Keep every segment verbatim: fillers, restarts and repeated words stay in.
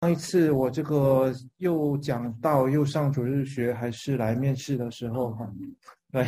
上一次我这个又讲到又上主日学还是来面试的时候哈，对，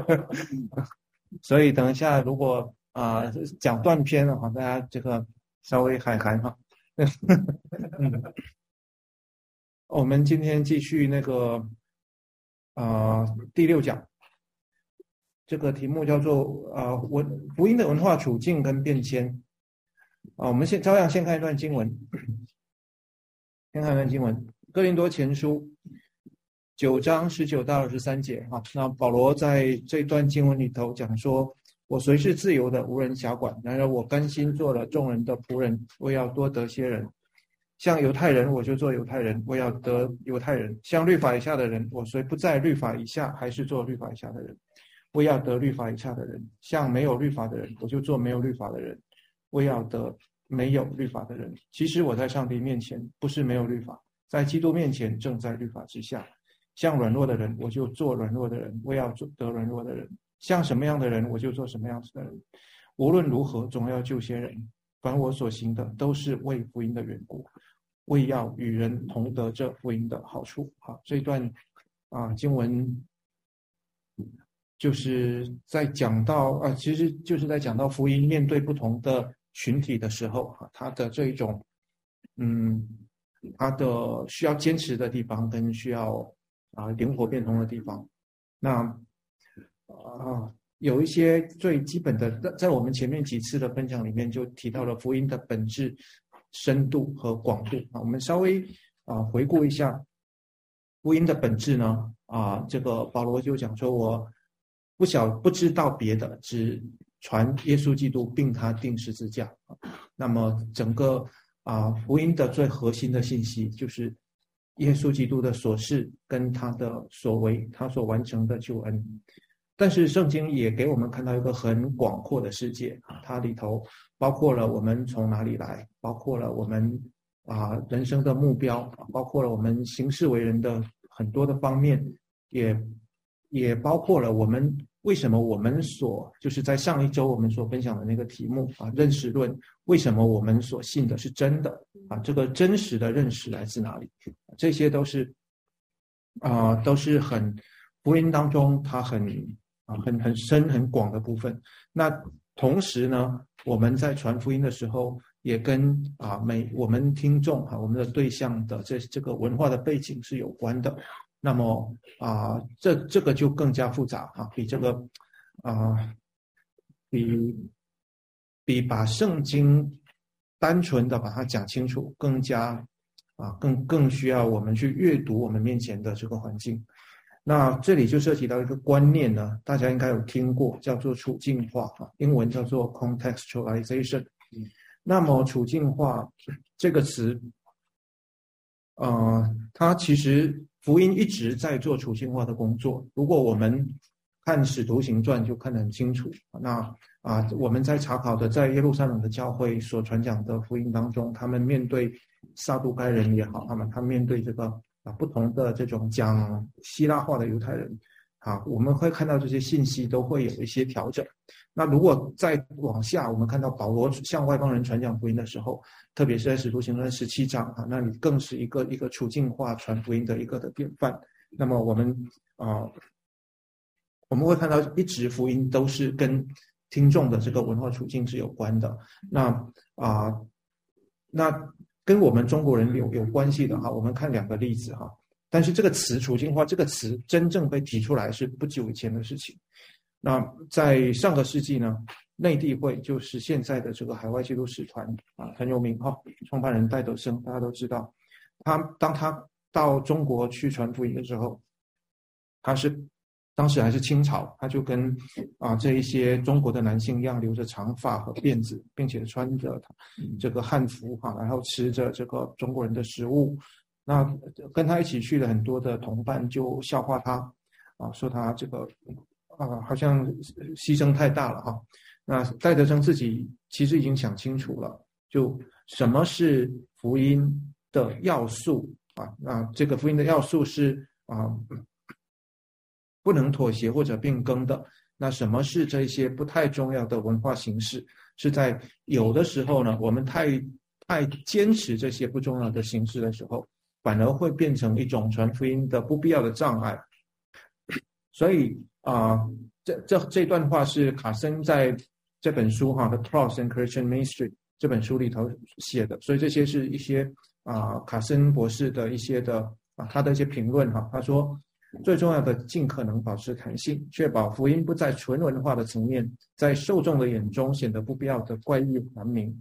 所以等一下如果啊、呃、讲断篇了哈，大家这个稍微海涵哈。嗯，我们今天继续那个啊、呃、第六讲，这个题目叫做啊文福音的文化处境跟变迁啊，我们先照样先看一段经文。先看看经文，哥林多前书九章十九到二十三节哈。那保罗在这段经文里头讲说，我虽是自由的，无人辖管，然而我甘心做了众人的仆人，为要多得些人。像犹太人，我就做犹太人，为要得犹太人；像律法以下的人，我虽不在律法以下，还是做律法以下的人，为要得律法以下的人；像没有律法的人，我就做没有律法的人，为要得没有律法的人。其实我在上帝面前不是没有律法，在基督面前正在律法之下。像软弱的人，我就做软弱的人，为要得软弱的人；像什么样的人，我就做什么样子的人。无论如何，总要救些人。凡我所行的，都是为福音的缘故，为要与人同得这福音的好处。好，这一段啊经文就是在讲到啊，其实就是在讲到福音面对不同的群体的时候啊，他的这一种嗯，他的需要坚持的地方跟需要啊灵活变通的地方。那啊有一些最基本的，在我们前面几次的分享里面就提到了福音的本质、深度和广度啊。我们稍微啊回顾一下福音的本质呢啊，这个保罗就讲说，我不晓不知道别的，只传耶稣基督并他钉十字架。那么整个啊福音的最核心的信息就是耶稣基督的所事跟他的所为，他所完成的救恩。但是圣经也给我们看到一个很广阔的世界，它里头包括了我们从哪里来，包括了我们啊人生的目标，包括了我们行事为人的很多的方面，也也包括了我们为什么我们所就是在上一周我们所分享的那个题目啊，认识论，为什么我们所信的是真的啊？这个真实的认识来自哪里？这些都是啊、呃，都是很福音当中它很啊很很深很广的部分。那同时呢，我们在传福音的时候，也跟啊每我们听众啊我们的对象的这这个文化的背景是有关的。那么啊，这这个就更加复杂啊，比这个啊，比比把圣经单纯的把它讲清楚，更加啊，更更需要我们去阅读我们面前的这个环境。那这里就涉及到一个观念呢，大家应该有听过，叫做处境化啊，英文叫做 contextualization。那么处境化这个词，呃，它其实福音一直在做处境化的工作。如果我们看使徒行传就看得很清楚。那啊，我们在查考的在耶路撒冷的教会所传讲的福音当中，他们面对撒都该人也好，他们他们面对这个啊不同的这种讲希腊话的犹太人啊，我们会看到这些信息都会有一些调整。那如果再往下，我们看到保罗向外邦人传讲福音的时候，特别是在使徒行传十七章啊，那里更是一个一个处境化传福音的一个的典范。那么我们啊，我们会看到一直福音都是跟听众的这个文化处境是有关的。那啊，那跟我们中国人有有关系的哈，我们看两个例子哈。但是这个词处境化这个词真正被提出来是不久以前的事情。那在上个世纪呢，内地会就是现在的这个海外基督使团啊，很有名哈，创办人戴德生大家都知道。他当他到中国去传福音的时候，他是当时还是清朝，他就跟啊这一些中国的男性一样，留着长发和辫子，并且穿着这个汉服哈，然后吃着这个中国人的食物。那跟他一起去的很多的同伴就笑话他啊，说他这个啊好像牺牲太大了哈。那戴德生自己其实已经想清楚了，就什么是福音的要素啊？那这个福音的要素是啊不能妥协或者变更的。那什么是这些不太重要的文化形式？是在有的时候呢，我们太太坚持这些不重要的形式的时候，反而会变成一种传福音的不必要的障碍。所以啊、呃，这这这段话是卡森在这本书哈《The Cross and Christian Ministry》这本书里头写的，所以这些是一些啊、呃、卡森博士的一些的啊他的一些评论哈。他说，最重要的尽可能保持弹性，确保福音不在纯文化的层面，在受众的眼中显得不必要的怪异难明。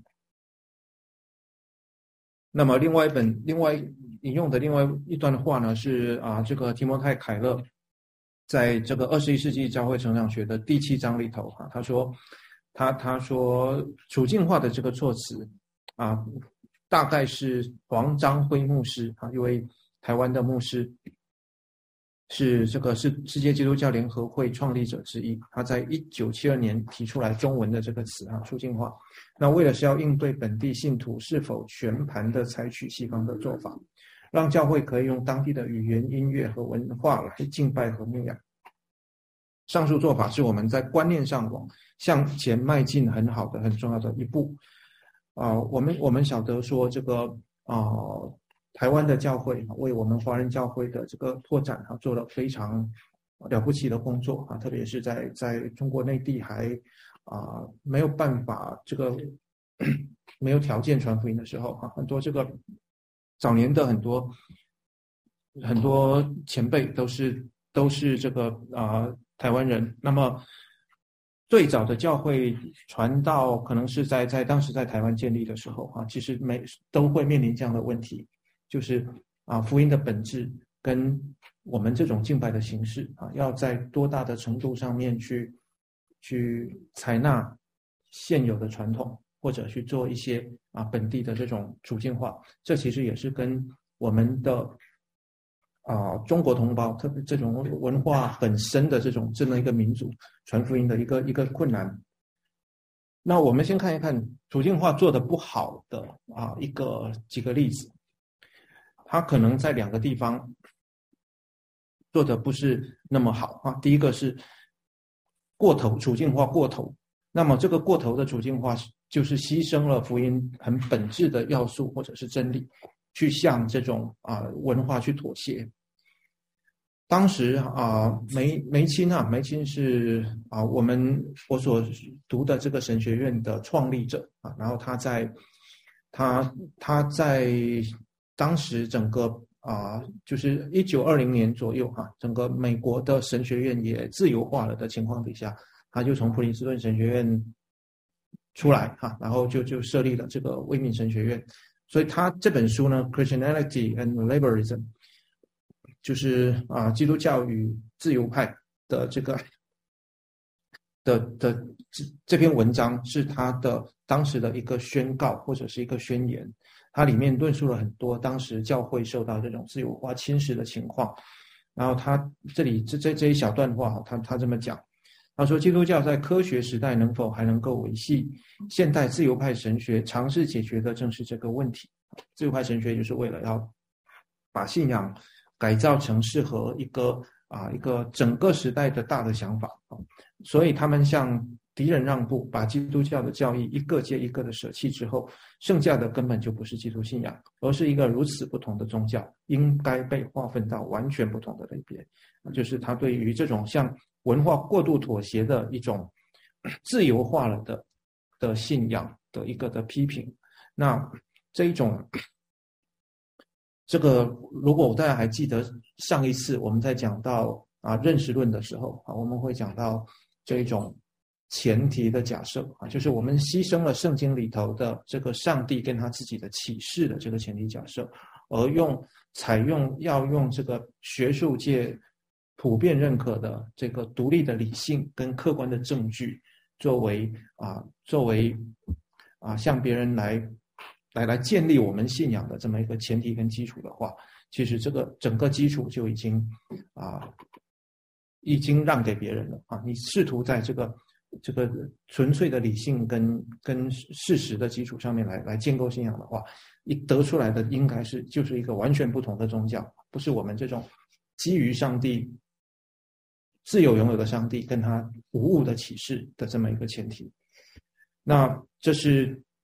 那么另外一本另外引用的另外一段话呢，是啊这个提摩太凯勒在这个二十一世纪教会成长学的第七章里头啊，他说他他说处境化的这个措辞啊，大概是黄章辉牧师啊，一位台湾的牧师，是这个是世界基督教联合会创立者之一。他在一九七二年提出来中文的这个词啊，处境化。那为了是要应对本地信徒是否全盘的采取西方的做法，让教会可以用当地的语言、音乐和文化来敬拜和牧养。上述做法是我们在观念上往向前迈进很好的、很重要的一步。啊、呃，我们我们晓得说这个啊、呃，台湾的教会为我们华人教会的这个拓展啊做了非常了不起的工作啊，特别是在在中国内地还啊、呃、没有办法这个没有条件传福音的时候啊，很多这个早年的很多很多前辈都是都是这个啊、呃、台湾人。那么最早的教会传道可能是在在当时在台湾建立的时候啊，其实每都会面临这样的问题，就是啊福音的本质跟我们这种敬拜的形式啊，要在多大的程度上面去去采纳现有的传统，或者去做一些啊本地的这种处境化，这其实也是跟我们的啊、呃，中国同胞，特别这种文化很深的这种这么一个民族传福音的一个一个困难。那我们先看一看处境化做的不好的啊一个几个例子，它可能在两个地方做的不是那么好啊。第一个是过头，处境化过头。那么这个过头的处境化就是牺牲了福音很本质的要素或者是真理，去向这种啊文化去妥协。当时啊，梅梅钦啊，梅钦是啊我们我所读的这个神学院的创立者啊，然后他在他他在当时整个啊就是一九二零年左右哈、啊，整个美国的神学院也自由化了的情况底下，他就从普林斯顿神学院出来哈、啊，然后就就设立了这个威敏神学院。所以他这本书呢 ，Christianity and Liberalism， 就是啊基督教与自由派的这个的的这这篇文章是他的当时的一个宣告或者是一个宣言，它里面论述了很多当时教会受到这种自由化侵蚀的情况。然后他这里这这这一小段话，他他这么讲。他说，基督教在科学时代能否还能够维系？现代自由派神学尝试解决的正是这个问题。自由派神学就是为了要把信仰改造成适合一个啊一个整个时代的大的想法，所以他们向敌人让步，把基督教的教义一个接一个的舍弃之后，剩下的根本就不是基督信仰，而是一个如此不同的宗教，应该被划分到完全不同的类别。就是他对于这种向文化过度妥协的一种自由化了的的信仰的一个的批评。那这一种这个如果大家还记得上一次我们在讲到啊认识论的时候啊，我们会讲到这一种前提的假设啊，就是我们牺牲了圣经里头的这个上帝跟他自己的启示的这个前提假设，而用采用要用这个学术界普遍认可的这个独立的理性跟客观的证据作为啊作为啊向别人来来来建立我们信仰的这么一个前提跟基础的话，其实这个整个基础就已经啊已经让给别人了啊！你试图在这个这个纯粹的理性跟跟事实的基础上面来来建构信仰的话，你得出来的应该是就是一个完全不同的宗教，不是我们这种基于上帝自由拥有的上帝跟他无误的启示的这么一个前提。那这是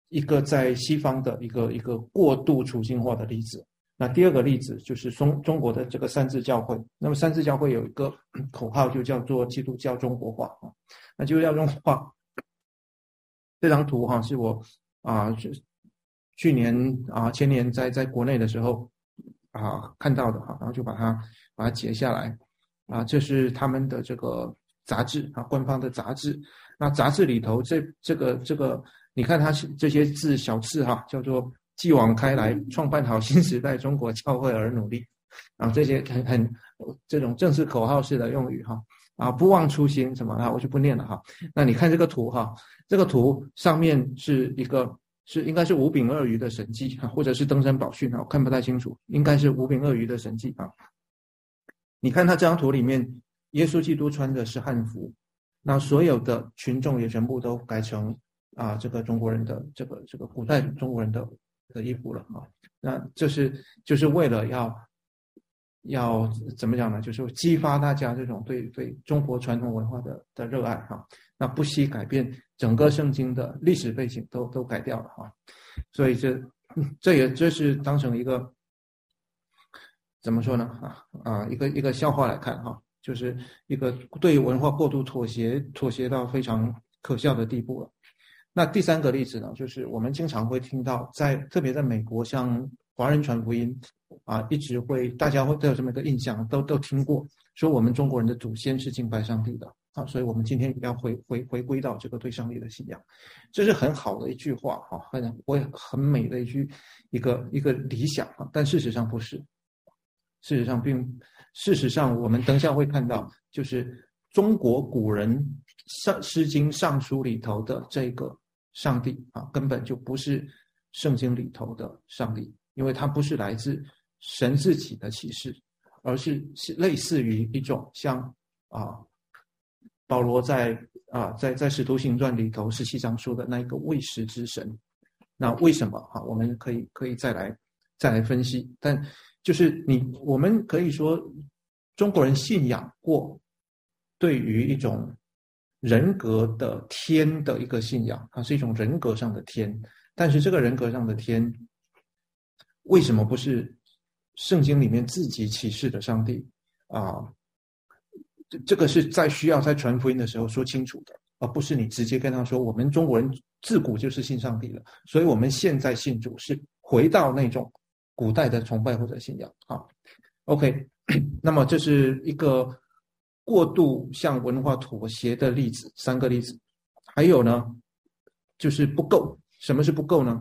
一个在西方的一个一个过度处性化的例子。那第二个例子就是中中国的这个三自教会。那么三自教会有一个口号就叫做基督教中国化啊。那基督教中国化这张图哈是我啊去年啊前年在在国内的时候啊看到的哈，然后就把它把它截下来啊，这是他们的这个杂志啊，官方的杂志。那杂志里头这这个这个你看它这些字小字哈，叫做继往开来，创办好新时代中国教会而努力，然后这些很很这种正式口号式的用语哈啊，不忘初心什么啊，我就不念了哈。那你看这个图哈，这个图上面是一个是应该是五饼二鱼的神迹啊，或者是登山宝训啊，我看不太清楚，应该是五饼二鱼的神迹啊。你看他这张图里面，耶稣基督穿的是汉服，那所有的群众也全部都改成啊这个中国人的这个这个古代中国人的的衣服了啊。那这是就是为了要要怎么讲呢？就是激发大家这种对对中国传统文化的的热爱哈。那不惜改变整个圣经的历史背景都都改掉了哈。所以这这也这是当成一个怎么说呢？啊啊，一个一个笑话来看哈，就是一个对文化过度妥协，妥协到非常可笑的地步了。那第三个例子呢，就是我们经常会听到在，在特别在美国，像华人传福音啊，一直会大家会都有这么一个印象，都都听过，说我们中国人的祖先是敬拜上帝的啊，所以我们今天要回回回归到这个对上帝的信仰，这是很好的一句话哈，很我也很美的一句一个一个理想啊，但事实上不是。事实上并事实上我们等下会看到，就是中国古人上诗经上书里头的这个上帝啊，根本就不是圣经里头的上帝，因为它不是来自神自己的启示，而是是类似于一种像啊保罗在啊在在使徒行传里头十七章说的那一个未识之神。那为什么啊？我们可以可以再来再来分析，但就是你，我们可以说，中国人信仰过对于一种人格的天的一个信仰，它是一种人格上的天。但是这个人格上的天，为什么不是圣经里面自己启示的上帝啊？这这个是在需要在传福音的时候说清楚的，而不是你直接跟他说，我们中国人自古就是信上帝的，所以我们现在信主是回到那种古代的崇拜或者信仰啊 ，OK， 那么这是一个过度向文化妥协的例子，三个例子。还有呢，就是不够。什么是不够呢？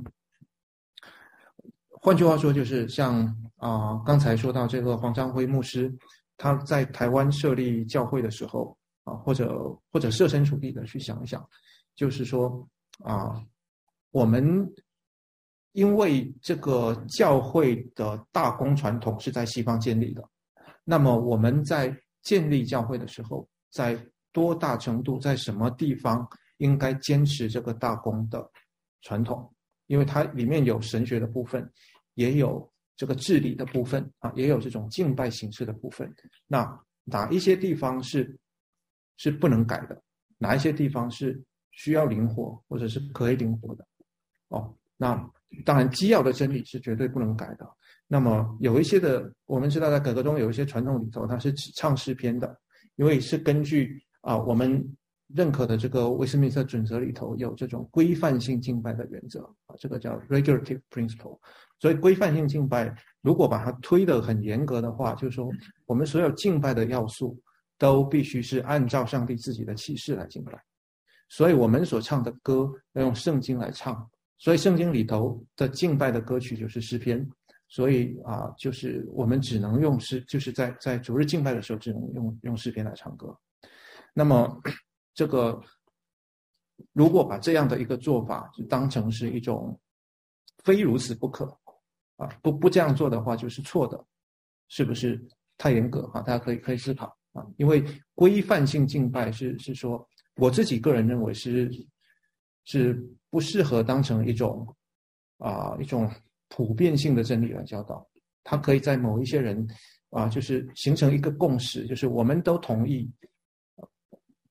换句话说，就是像啊、呃，刚才说到这个黄章辉牧师，他在台湾设立教会的时候啊，或者或者设身处地的去想一想，就是说啊，我们。因为这个教会的大公传统是在西方建立的，那么我们在建立教会的时候，在多大程度，在什么地方应该坚持这个大公的传统？因为它里面有神学的部分，也有这个治理的部分啊，也有这种敬拜形式的部分。那哪一些地方是是不能改的？哪一些地方是需要灵活或者是可以灵活的？哦，那。当然基要的真理是绝对不能改的。那么有一些的，我们知道在改革中有一些传统里头，它是只唱诗篇的，因为是根据啊我们认可的这个威斯敏斯特准则里头有这种规范性敬拜的原则啊，这个叫 regulative principle。所以规范性敬拜如果把它推得很严格的话，就是说我们所有敬拜的要素都必须是按照上帝自己的启示来敬拜，所以我们所唱的歌要用圣经来唱。所以圣经里头的敬拜的歌曲就是诗篇，所以啊，就是我们只能用诗，就是在在主日敬拜的时候，只能用用诗篇来唱歌。那么这个如果把这样的一个做法就当成是一种非如此不可啊，不不这样做的话就是错的，是不是太严格啊？大家可以可以思考啊，因为规范性敬拜是是说，我自己个人认为是。是不适合当成一种啊、呃、一种普遍性的真理来教导，它可以在某一些人啊、呃、就是形成一个共识，就是我们都同意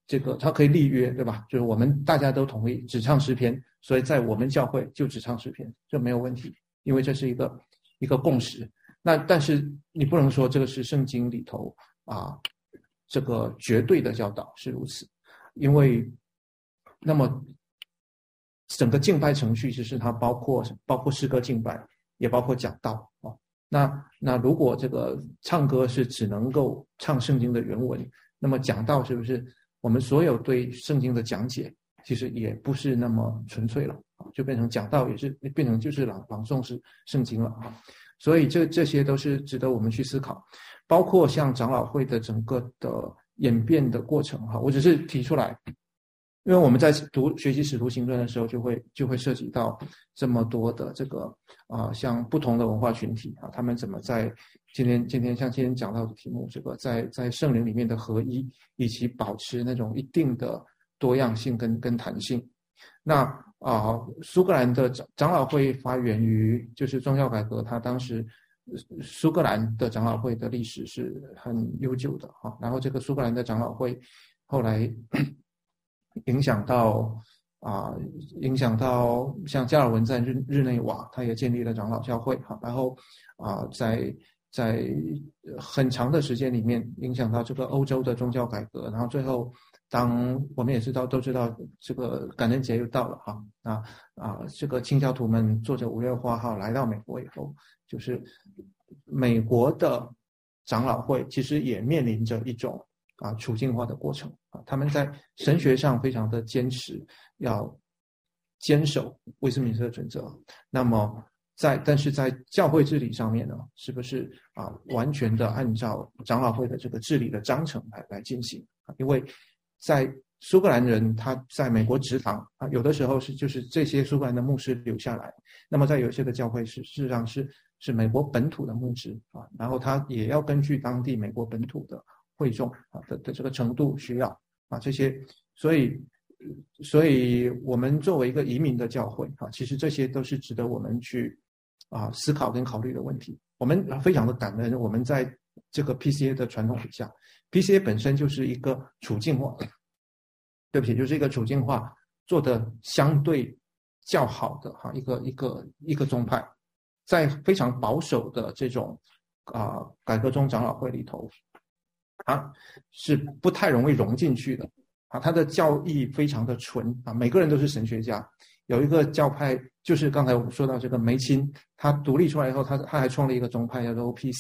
这个他可以立约，对吧？就是我们大家都同意只唱诗篇，所以在我们教会就只唱诗篇，这没有问题，因为这是一个一个共识。那但是你不能说这个是圣经里头啊这个绝对的教导是如此，因为那么整个敬拜程序其实它包括包括诗歌敬拜，也包括讲道啊。那那如果这个唱歌是只能够唱圣经的原文，那么讲道是不是我们所有对圣经的讲解其实也不是那么纯粹了啊，就变成讲道也是变成就是朗朗诵是圣经了啊。所以这这些都是值得我们去思考，包括像长老会的整个的演变的过程哈，我只是提出来。因为我们在读学习使徒行传的时候，就会就会涉及到这么多的这个啊、呃，像不同的文化群体啊，他们怎么在今天今天像今天讲到的题目，这个在在圣灵里面的合一，以及保持那种一定的多样性跟跟弹性。那啊、呃，苏格兰的长长老会发源于就是宗教改革，它当时苏格兰的长老会的历史是很悠久的哈、啊，然后这个苏格兰的长老会后来影响到啊、呃，影响到像加尔文在日日内瓦，他也建立了长老教会哈，然后啊、呃，在在很长的时间里面影响到这个欧洲的宗教改革，然后最后当我们也知道都知道这个感恩节又到了哈，啊啊，这个清教徒们坐着五月花号来到美国以后，就是美国的长老会其实也面临着一种啊，处境化的过程啊，他们在神学上非常的坚持，要坚守威斯敏斯特准则。那么在但是在教会治理上面呢，是不是啊完全的按照长老会的这个治理的章程来来进行啊？因为在苏格兰人他在美国植堂啊，有的时候是就是这些苏格兰的牧师留下来，那么在有些的教会是事实上是是美国本土的牧师啊，然后他也要根据当地美国本土的会众啊的的这个程度需要啊这些，所以所以我们作为一个移民的教会啊，其实这些都是值得我们去啊思考跟考虑的问题。我们非常的感恩，我们在这个 P C A 的传统底下 ，P C A 本身就是一个处境化，对不起，就是一个处境化做的相对较好的哈一个一个一个宗派，在非常保守的这种啊、呃、改革宗长老会里头。啊，是不太容易融进去的啊。他的教义非常的纯啊，每个人都是神学家。有一个教派，就是刚才我们说到这个梅钦，他独立出来以后，他他还创立一个宗派叫做 O P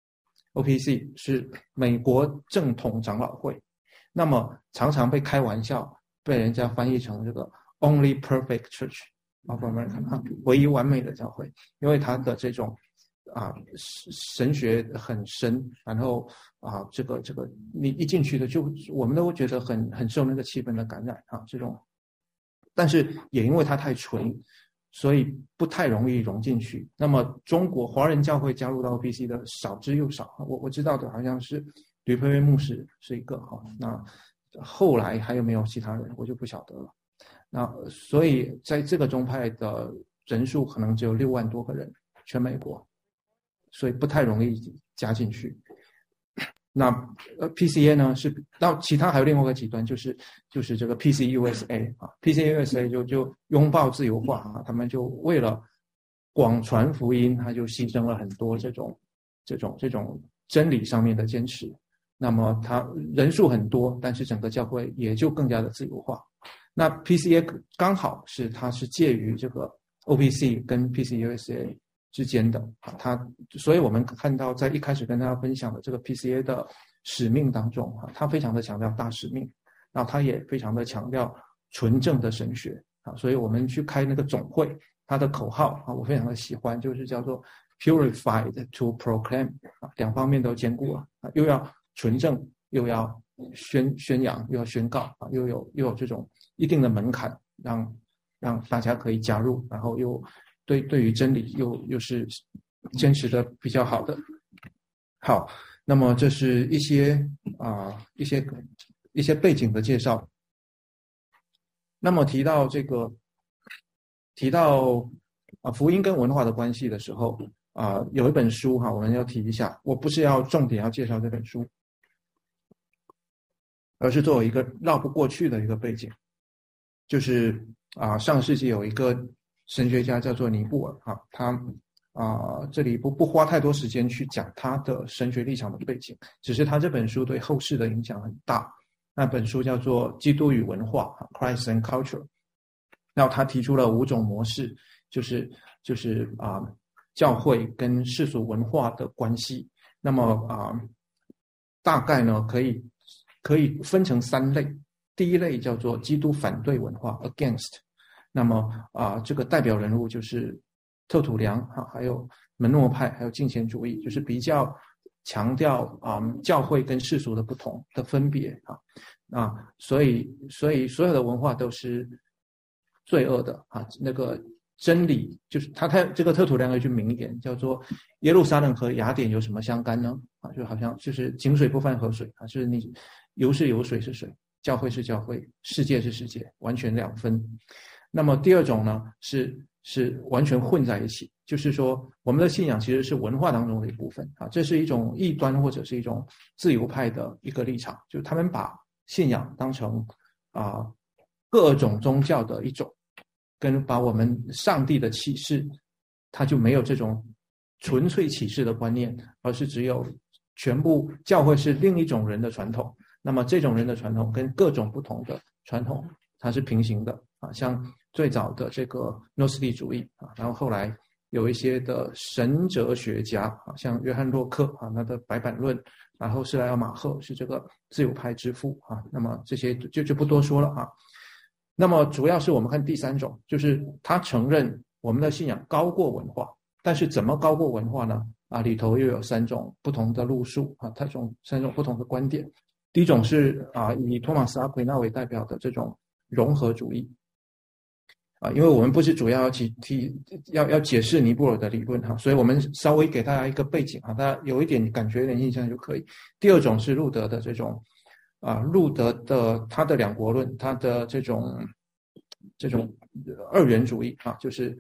C。O P C 是美国正统长老会，那么常常被开玩笑，被人家翻译成这个 Only Perfect Church of America， 唯一完美的教会，因为他的这种。啊，神学很深，然后啊，这个这个你一进去的就我们都会觉得很很受那个气氛的感染啊，这种，但是也因为它太纯，所以不太容易融进去。那么中国华人教会加入到 O P C 的少之又少，我我知道的好像是吕培元牧师是一个哈，那后来还有没有其他人我就不晓得了。那所以在这个宗派的人数可能只有六万多个人，全美国。所以不太容易加进去。那呃 P C A 呢是到其他还有另外一个极端，就是就是这个 P C U S A 啊 ，P C U S A 就就拥抱自由化啊，他们就为了广传福音，他就牺牲了很多这种这种这种真理上面的坚持。那么他人数很多，但是整个教会也就更加的自由化。那 P C A 刚好是它是介于这个 O P C 跟 P C U S A。之间的啊，他，所以我们看到在一开始跟大家分享的这个 P C A 的使命当中啊，他非常的强调大使命，然后他也非常的强调纯正的神学啊，所以我们去开那个总会，它的口号啊，我非常的喜欢，就是叫做 Purified to Proclaim 啊，两方面都兼顾啊，又要纯正，又要宣宣扬，又要宣告啊，又有又有这种一定的门槛，让让大家可以加入，然后又。对，对于真理又又是坚持的比较好的。好，那么这是一些啊、呃、一些一些背景的介绍。那么提到这个提到啊、呃、福音跟文化的关系的时候啊、呃，有一本书哈，我们要提一下。我不是要重点要介绍这本书而是作为一个绕不过去的一个背景。就是啊，上世纪有一个神学家叫做尼布尔啊，他啊这里不不花太多时间去讲他的神学立场的背景，只是他这本书对后世的影响很大。那本书叫做《基督与文化》 Christ and Culture。 然后他提出了五种模式，就是就是啊教会跟世俗文化的关系。那么啊大概呢可以可以分成三类。第一类叫做基督反对文化 against。 那么啊这个代表人物就是特土良啊，还有门诺派，还有敬虔主义，就是比较强调啊、嗯、教会跟世俗的不同的分别啊啊，所以所以所有的文化都是罪恶的啊。那个真理就是他他这个特土良有一句名言叫做耶路撒冷和雅典有什么相干呢？啊，就好像就是井水不犯河水啊，就是你油是油，水是水，教会是教会，世界是世界，完全两分。那么第二种呢是是完全混在一起，就是说我们的信仰其实是文化当中的一部分啊，这是一种异端或者是一种自由派的一个立场，就是他们把信仰当成啊各种宗教的一种，跟把我们上帝的启示，他就没有这种纯粹启示的观念，而是只有全部教会是另一种人的传统。那么这种人的传统跟各种不同的传统它是平行的啊，像最早的这个诺斯底主义啊，然后后来有一些的神哲学家啊，像约翰洛克啊，他的白板论，然后施莱尔马赫是这个自由派之父啊，那么这些就就不多说了啊。那么主要是我们看第三种，就是他承认我们的信仰高过文化，但是怎么高过文化呢？啊，里头又有三种不同的路数啊，它种三种不同的观点。第一种是啊，以托马斯阿奎那为代表的这种融合主义啊，因为我们不是主要要提提要要解释尼布尔的理论哈，所以我们稍微给大家一个背景啊，大家有一点感觉、有点印象就可以。第二种是路德的这种啊，路德的他的两国论，他的这种这种二元主义啊，就是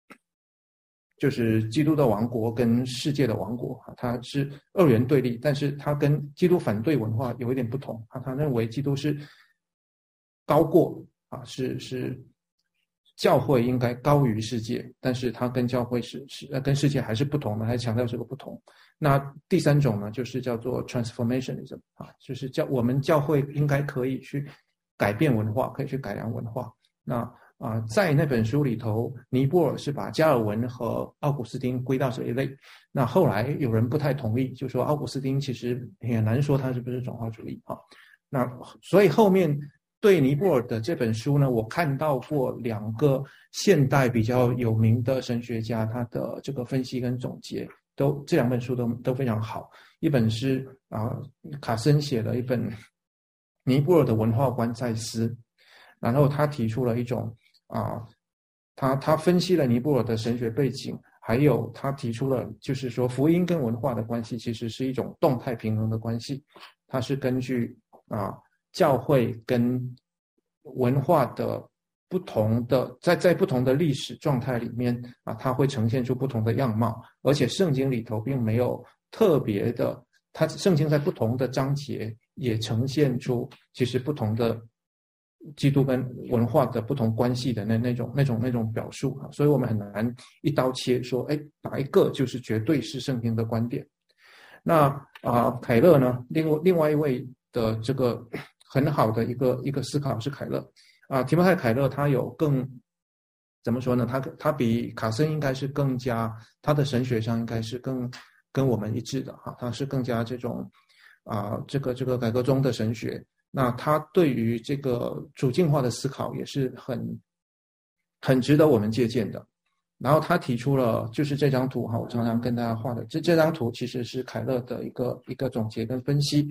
就是基督的王国跟世界的王国啊，它是二元对立，但是它跟基督反对文化有一点不同啊，他认为基督是高过啊，是是教会应该高于世界，但是它跟教会是是呃跟世界还是不同的，还强调这个不同。那第三种呢，就是叫做 transformationism 啊，就是教我们教会应该可以去改变文化，可以去改良文化。那啊、呃，在那本书里头，尼泊尔是把加尔文和奥古斯丁归到这一类。那后来有人不太同意，就说奥古斯丁其实也难说他是不是转化主义啊。那所以后面对尼泊尔的这本书呢，我看到过两个现代比较有名的神学家，他的这个分析跟总结，都这两本书都都非常好。一本是啊、呃、卡森写的一本尼泊尔的文化观在思，然后他提出了一种啊，他他分析了尼泊尔的神学背景，还有他提出了就是说福音跟文化的关系其实是一种动态平衡的关系，它是根据啊教会跟文化的不同的在在不同的历史状态里面啊，它会呈现出不同的样貌，而且圣经里头并没有特别的，它圣经在不同的章节也呈现出其实不同的基督跟文化的不同关系的那那种那种那种表述啊，所以我们很难一刀切说，哎，哪一个就是绝对是圣经的观点。那啊、呃，凯勒呢，另外另外一位的这个很好的一个一个思考是凯勒啊，提摩太凯勒他有更怎么说呢？他他比卡森应该是更加他的神学上应该是更跟我们一致的哈，他是更加这种啊这个这个改革中的神学。那他对于这个主境化的思考也是很很值得我们借鉴的。然后他提出了就是这张图哈，我常常跟大家画的这这张图其实是凯勒的一个一个总结跟分析。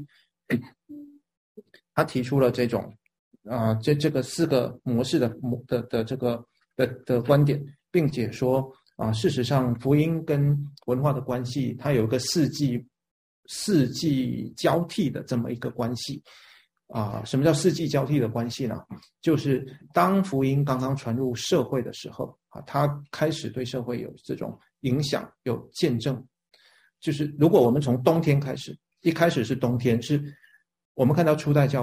他提出了这种啊、呃、这这个四个模式的的的这个的的观点，并且说啊、呃、事实上福音跟文化的关系，它有一个四季四季交替的这么一个关系。啊、呃，什么叫四季交替的关系呢？就是当福音刚刚传入社会的时候啊，它开始对社会有这种影响，有见证。就是如果我们从冬天开始，一开始是冬天，是我们看到初代教会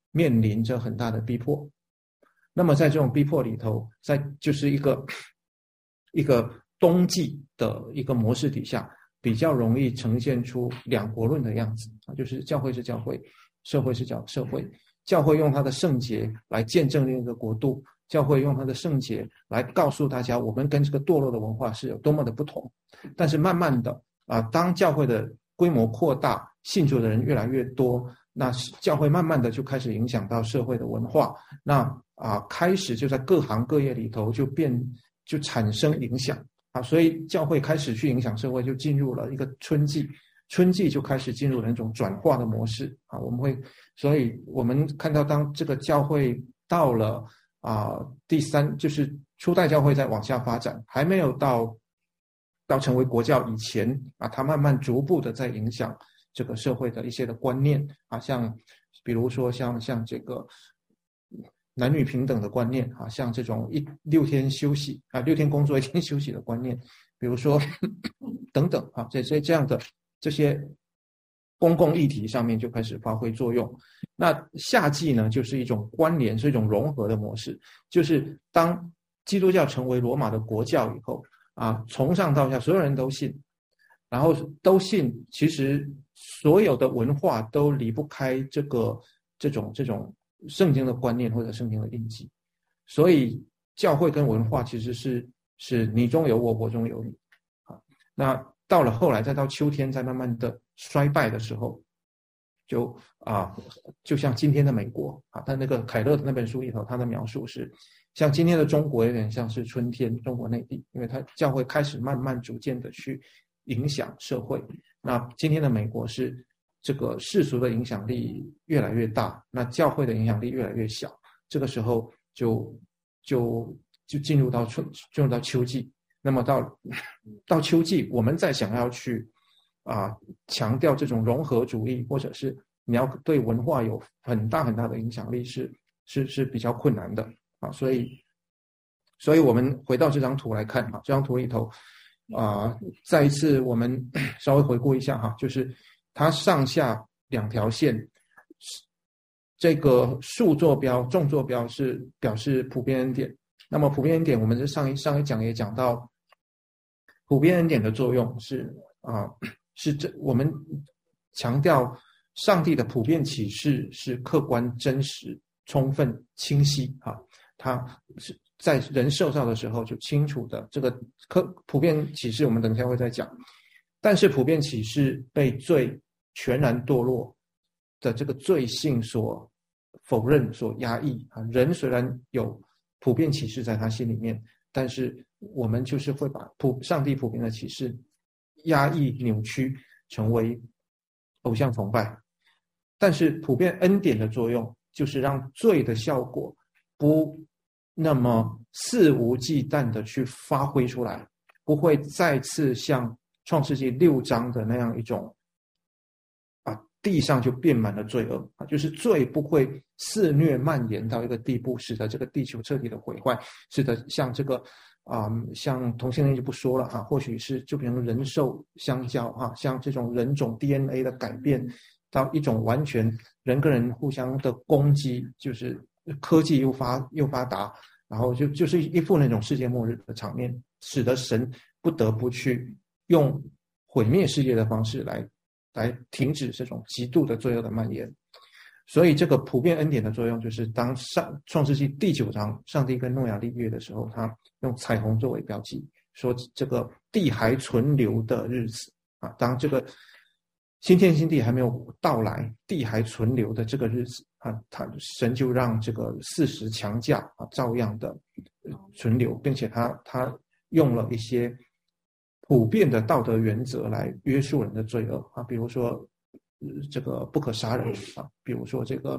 面临着很大的逼迫。那么在这种逼迫里头，在就是一个一个冬季的一个模式底下，比较容易呈现出两国论的样子啊，就是教会是教会，社会是教社会。教会用它的圣洁来见证另一个国度，教会用它的圣洁来告诉大家，我们跟这个堕落的文化是有多么的不同。但是慢慢的啊，当教会的规模扩大，信主的人越来越多，那教会慢慢的就开始影响到社会的文化，那啊开始就在各行各业里头就变就产生影响啊，所以教会开始去影响社会，就进入了一个春季。春季就开始进入了那种转化的模式啊，我们会，所以我们看到当这个教会到了啊第三，就是初代教会在往下发展，还没有到到成为国教以前啊，它慢慢逐步的在影响这个社会的一些的观念啊，像比如说像像这个男女平等的观念啊，像这种一六天休息啊，六天工作一天休息的观念，比如说等等啊，这些这样的。这些公共议题上面就开始发挥作用。那夏季呢，就是一种关联，是一种融合的模式。就是当基督教成为罗马的国教以后啊，从上到下所有人都信，然后都信，其实所有的文化都离不开这个这种这种圣经的观念或者圣经的印记。所以教会跟文化其实是是你中有我，我中有你啊。那到了后来，再到秋天，再慢慢的衰败的时候，就啊，就像今天的美国啊，他那个凯勒的那本书里头，他的描述是，像今天的中国有点像是春天，中国内地，因为他教会开始慢慢逐渐的去影响社会。那今天的美国是这个世俗的影响力越来越大，那教会的影响力越来越小。这个时候就就就进入到春，进入到秋季。那么到到秋季，我们再想要去啊强调这种融合主义，或者是你要对文化有很大很大的影响力，是是是比较困难的啊。所以，所以我们回到这张图来看啊，这张图里头啊，再一次我们稍微回顾一下哈，就是它上下两条线，这个竖坐标、纵坐标是表示普遍恩典。那么普遍恩典，我们在上一上一讲也讲到，普遍恩典的作用是啊、呃，是这我们强调上帝的普遍启示是客观、真实、充分、清晰啊，它是在人受造的时候就清楚的这个客普遍启示，我们等一下会再讲。但是普遍启示被罪全然堕落的这个罪性所否认、所压抑啊，人虽然有普遍启示在他心里面，但是我们就是会把普上帝普遍的启示压抑扭曲成为偶像崇拜。但是普遍恩典的作用就是让罪的效果不那么肆无忌惮的去发挥出来，不会再次像创世纪六章的那样一种啊地上就遍满了罪恶啊，就是罪不会肆虐蔓延到一个地步，使得这个地球彻底的毁坏，使得像这个啊、呃，像同性恋就不说了啊，或许是就比如人兽相交啊，像这种人种 D N A 的改变到一种完全人跟人互相的攻击，就是科技又发又发达，然后就就是一副那种世界末日的场面，使得神不得不去用毁灭世界的方式来来停止这种极度的罪恶的蔓延。所以这个普遍恩典的作用，就是当上创世纪第九章上帝跟诺亚立约的时候，他用彩虹作为标记，说这个地还存留的日子啊，当这个新天新地还没有到来，地还存留的这个日子啊，他神就让这个四十强架啊照样的存留，并且他他用了一些普遍的道德原则来约束人的罪恶啊，比如说这个不可杀人啊，比如说这个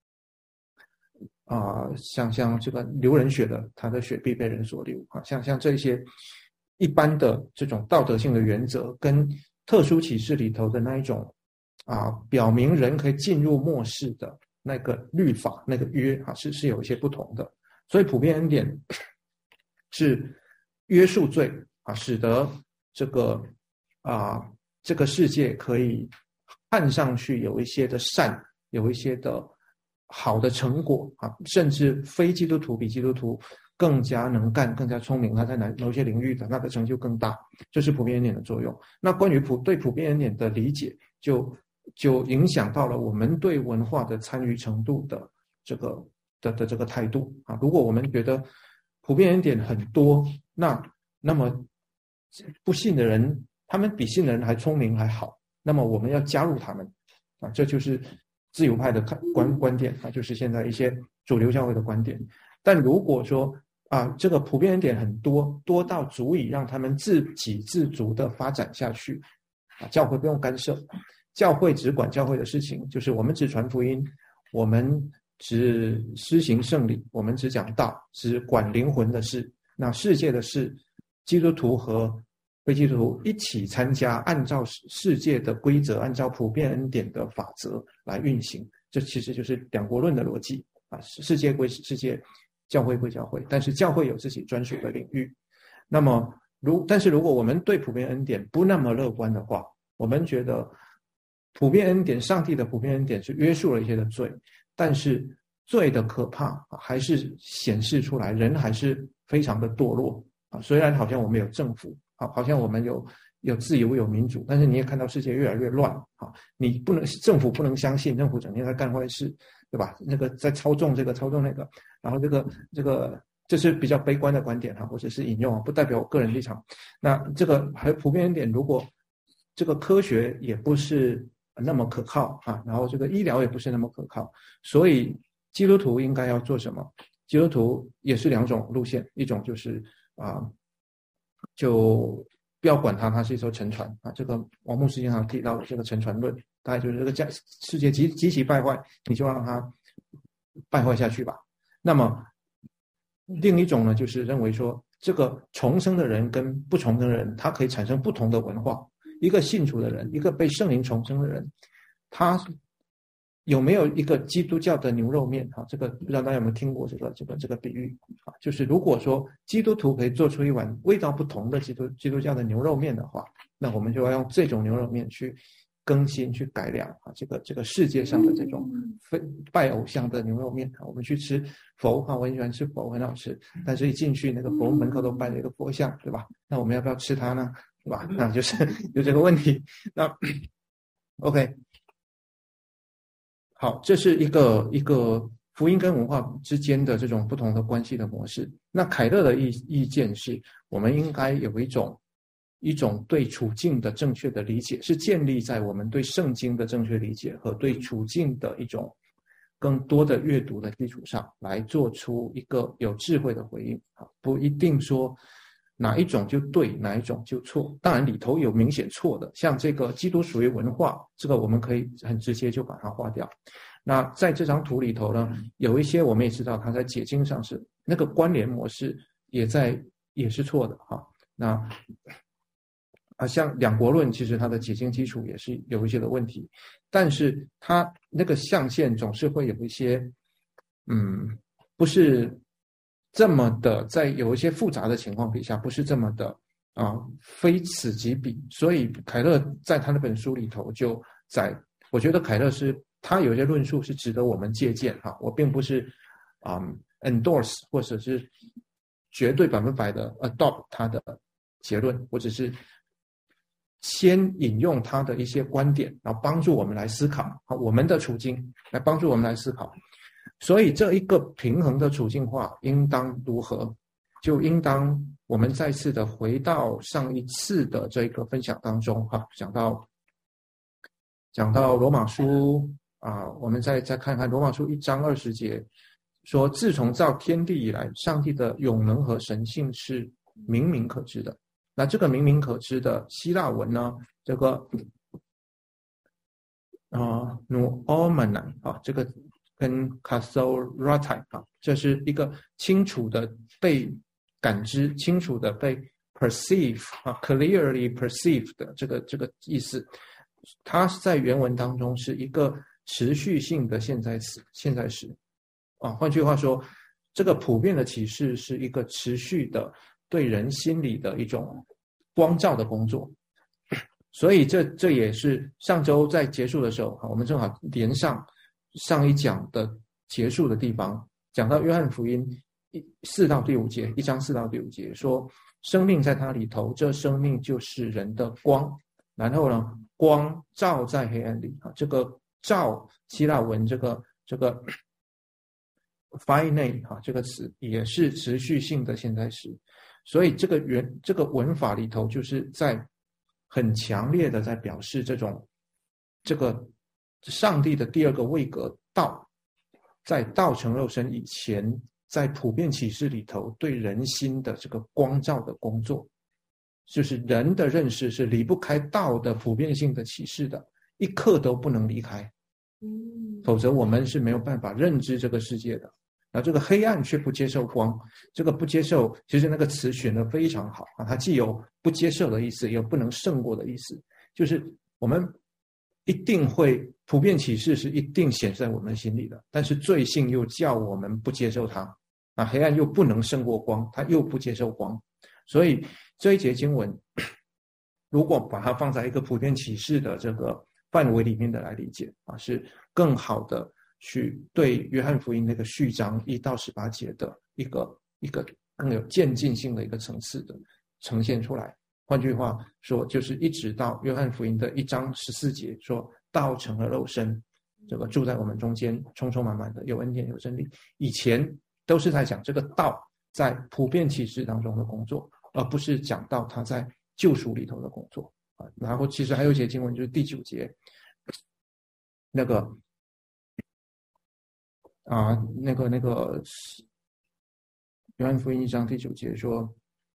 啊、呃，像像这个流人血的，他的血必被人所流啊，像像这些一般的这种道德性的原则，跟特殊启示里头的那一种啊，表明人可以进入末世的那个律法那个约啊，是是有一些不同的。所以普遍恩典是约束罪啊，使得这个啊这个世界可以看上去有一些的善，有一些的好的成果啊，甚至非基督徒比基督徒更加能干、更加聪明，他在哪某些领域的那个成就更大，这是普遍恩典的作用。那关于普对普遍恩典的理解，就就影响到了我们对文化的参与程度的这个的的这个态度啊。如果我们觉得普遍恩典很多，那那么不信的人，他们比信的人还聪明还好，那么我们要加入他们啊，这就是自由派的观观点啊，就是现在一些主流教会的观点。但如果说啊，这个普遍恩典很多，多到足以让他们自给自足的发展下去啊，教会不用干涉，教会只管教会的事情，就是我们只传福音，我们只施行圣礼，我们只讲道，只管灵魂的事。那世界的事，基督徒和非基督徒一起参加，按照世界的规则，按照普遍恩典的法则来运行。这其实就是两国论的逻辑啊，世界归世界，教会归教会，但是教会有自己专属的领域。那么如但是如果我们对普遍恩典不那么乐观的话，我们觉得普遍恩典，上帝的普遍恩典是约束了一些的罪，但是罪的可怕还是显示出来，人还是非常的堕落啊。虽然好像我们有政府啊，好像我们有有自由有民主，但是你也看到世界越来越乱啊。你不能政府不能相信，政府整天在干坏事，对吧？那个在操纵这个操纵那个，然后这个这个这是比较悲观的观点哈，或者是引用啊，不代表我个人立场。那这个还普遍一点，如果这个科学也不是那么可靠啊，然后这个医疗也不是那么可靠，所以基督徒应该要做什么？基督徒也是两种路线，一种就是啊，就不要管它，它是一艘沉船啊。这个王牧师经常提到的这个沉船论，大概就是这个家世界极极其败坏，你就让它败坏下去吧。那么另一种呢，就是认为说，这个重生的人跟不重生的人，他可以产生不同的文化。一个信主的人，一个被圣灵重生的人，他有没有一个基督教的牛肉面啊？这个不知道大家有没有听过这个这个这个比喻啊？就是如果说基督徒可以做出一碗味道不同的基督基督教的牛肉面的话，那我们就要用这种牛肉面去更新、去改良啊，这个这个世界上的这种非拜偶像的牛肉面啊，我们去吃佛啊，我很喜欢吃佛，很好吃，但是一进去那个佛门口都摆了一个佛像，对吧？那我们要不要吃它呢？对吧？那就是有这个问题。那 OK， 好，这是一个一个福音跟文化之间的这种不同的关系的模式。那凯勒的意意见是，我们应该有一种一种对处境的正确的理解，是建立在我们对圣经的正确理解和对处境的一种更多的阅读的基础上，来做出一个有智慧的回应啊，不一定说哪一种就对，哪一种就错。当然里头有明显错的，像这个基督属于文化，这个我们可以很直接就把它划掉。那在这张图里头呢，有一些我们也知道它在解经上是那个关联模式也在也是错的哈。那啊，像两国论，其实它的解经基础也是有一些的问题，但是它那个象限总是会有一些，嗯，不是这么的，在有一些复杂的情况底下，不是这么的啊，非此即彼。所以凯勒在他那本书里头就在，我觉得凯勒是他有一些论述是值得我们借鉴哈。我并不是啊、嗯、endorse 或者是绝对百分百的 adopt 他的结论，我只是先引用他的一些观点，然后帮助我们来思考好我们的处境，来帮助我们来思考。所以这一个平衡的处境化应当如何，就应当我们再次的回到上一次的这个分享当中哈，讲到讲到罗马书啊，我们再再看看罗马书一章二十节，说自从造天地以来，上帝的永能和神性是明明可知的。那这个明明可知的希腊文呢，这个啊 noumena 啊，这个跟 kasorata 啊，这是一个清楚的被感知、清楚的被 perceive 啊 ，clearly perceived 的这个这个意思。它在原文当中是一个持续性的现在时，现在时啊，换句话说，这个普遍的启示是一个持续的对人心理的一种光照的工作。所以这这也是上周在结束的时候，我们正好连上上一讲的结束的地方，讲到约翰福音一四到第五节，一章四到第五节说，生命在它里头，这生命就是人的光。然后呢，光照在黑暗里啊，这个照希腊文这个这个 phine 啊这个词也是持续性的现在时，所以这个原这个文法里头就是在很强烈的在表示这种这个上帝的第二个位格道，在道成肉身以前，在普遍启示里头对人心的这个光照的工作，就是人的认识是离不开道的普遍性的启示的，一刻都不能离开，否则我们是没有办法认知这个世界的。然后这个黑暗却不接受光，这个不接受，其实那个词选得非常好啊，它既有不接受的意思，也有不能胜过的意思，就是我们一定会普遍启示是一定显在我们心里的，但是罪性又叫我们不接受它啊，黑暗又不能胜过光，它又不接受光，所以这一节经文如果把它放在一个普遍启示的这个范围里面的来理解啊，是更好的去对约翰福音那个序章一到十八节的一个一个更有渐进性的一个层次的呈现出来。换句话说，就是一直到约翰福音的一章十四节说道成了肉身，这个住在我们中间，充充满满的有恩典有真理。以前都是在讲这个道在普遍启示当中的工作，而不是讲到他在救赎里头的工作啊。然后其实还有一节经文就是第九节那个啊，那个那个约翰福音一章第九节说，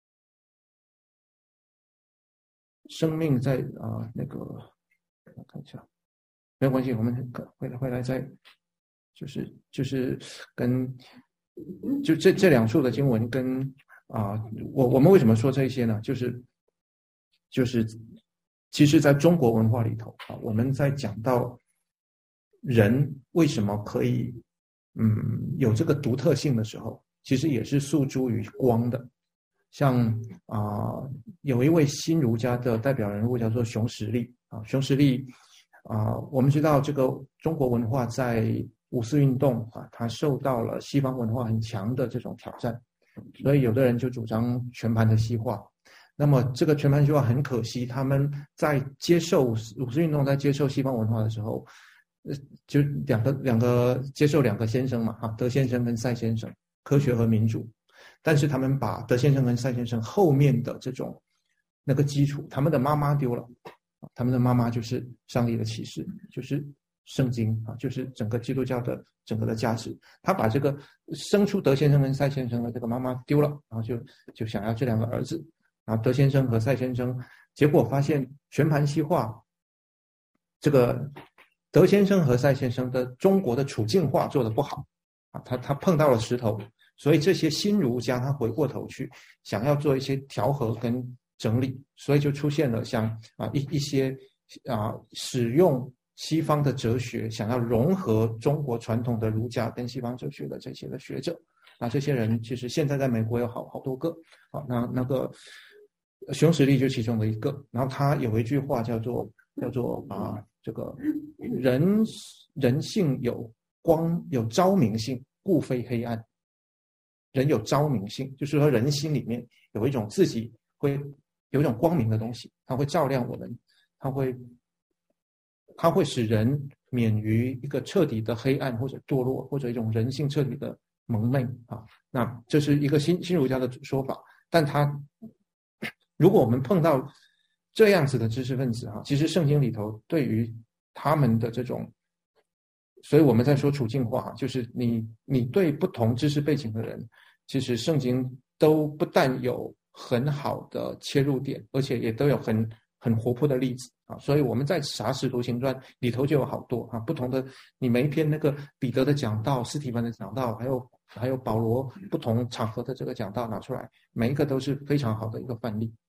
生命在啊那个我看一下，没有关系，我们回来回来再就是就是跟就这这两处的经文跟啊我我们为什么说这些呢？就是就是其实在中国文化里头啊，我们在讲到人为什么可以嗯有这个独特性的时候，其实也是诉诸于光的。像啊、呃、有一位新儒家的代表人物叫做熊十力啊，熊十力啊、呃，我们知道这个中国文化在五四运动啊，它受到了西方文化很强的这种挑战，所以有的人就主张全盘的西化。那么这个全盘西化很可惜，他们在接受五四运动在接受西方文化的时候，呃，就两个两个接受两个先生嘛，哈，德先生跟赛先生，科学和民主。但是他们把德先生跟赛先生后面的这种那个基础，他们的妈妈丢了，他们的妈妈就是上帝的启示，就是圣经啊，就是整个基督教的整个的价值。他把这个生出德先生跟赛先生的这个妈妈丢了，然后就就想要这两个儿子，然后德先生和赛先生，结果发现全盘西化，这个德先生和赛先生的中国的处境化做得不好啊，他他碰到了石头。所以这些新儒家他回过头去想要做一些调和跟整理，所以就出现了像啊一一些啊使用西方的哲学，想要融合中国传统的儒家跟西方哲学的这些的学者。那这些人其实现在在美国有好好多个啊，那那个熊十力就其中的一个。然后他有一句话叫做叫做啊这个人人性有光有昭明性，故非黑暗。人有昭明性，就是说人心里面有一种自己会有一种光明的东西，它会照亮我们，它会它会使人免于一个彻底的黑暗或者堕落，或者一种人性彻底的蒙昧啊。那这是一个新新儒家的说法，但他如果我们碰到这样子的知识分子哈，其实圣经里头对于他们的这种，所以我们在说处境化，就是你你对不同知识背景的人，其实圣经都不但有很好的切入点，而且也都有很很活泼的例子啊。所以我们在查使徒行传里头就有好多啊不同的，你每一篇那个彼得的讲道、司提反的讲道，还有还有保罗不同场合的这个讲道拿出来，每一个都是非常好的一个范例。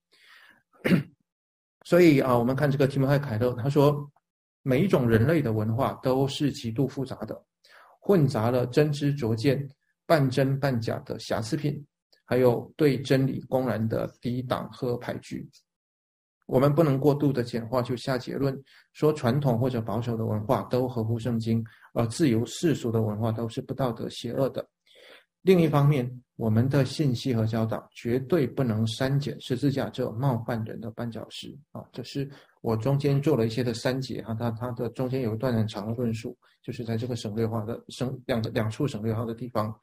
所以啊，我们看这个提摩太凯勒，他说每一种人类的文化都是极度复杂的，混杂了真知灼见、半真半假的瑕疵品，还有对真理公然的抵挡和排拒。 我们不能过度的简化就下结论，说传统或者保守的文化都合乎圣经，而自由世俗的文化都是不道德邪恶的。另一方面，我们的信息和教导绝对不能删减十字架这冒犯人的绊脚石啊！这是我中间做了一些的删节啊，它它的中间有一段很长的论述，就是在这个省略号的省两个两处省略号的地方。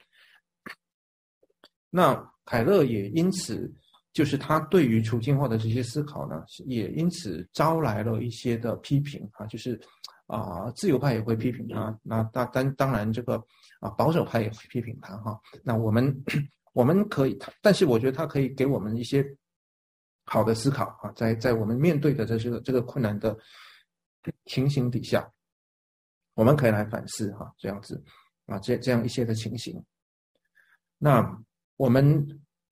那凯勒也因此，就是他对于处境化的这些思考呢，也因此招来了一些的批评啊，就是啊、呃，自由派也会批评他，那当当当然这个啊保守派也会批评他哈。那我们我们可以，但是我觉得他可以给我们一些好的思考啊，在在我们面对的这些这个困难的情形底下，我们可以来反思哈，这样子啊，这这样一些的情形。那我们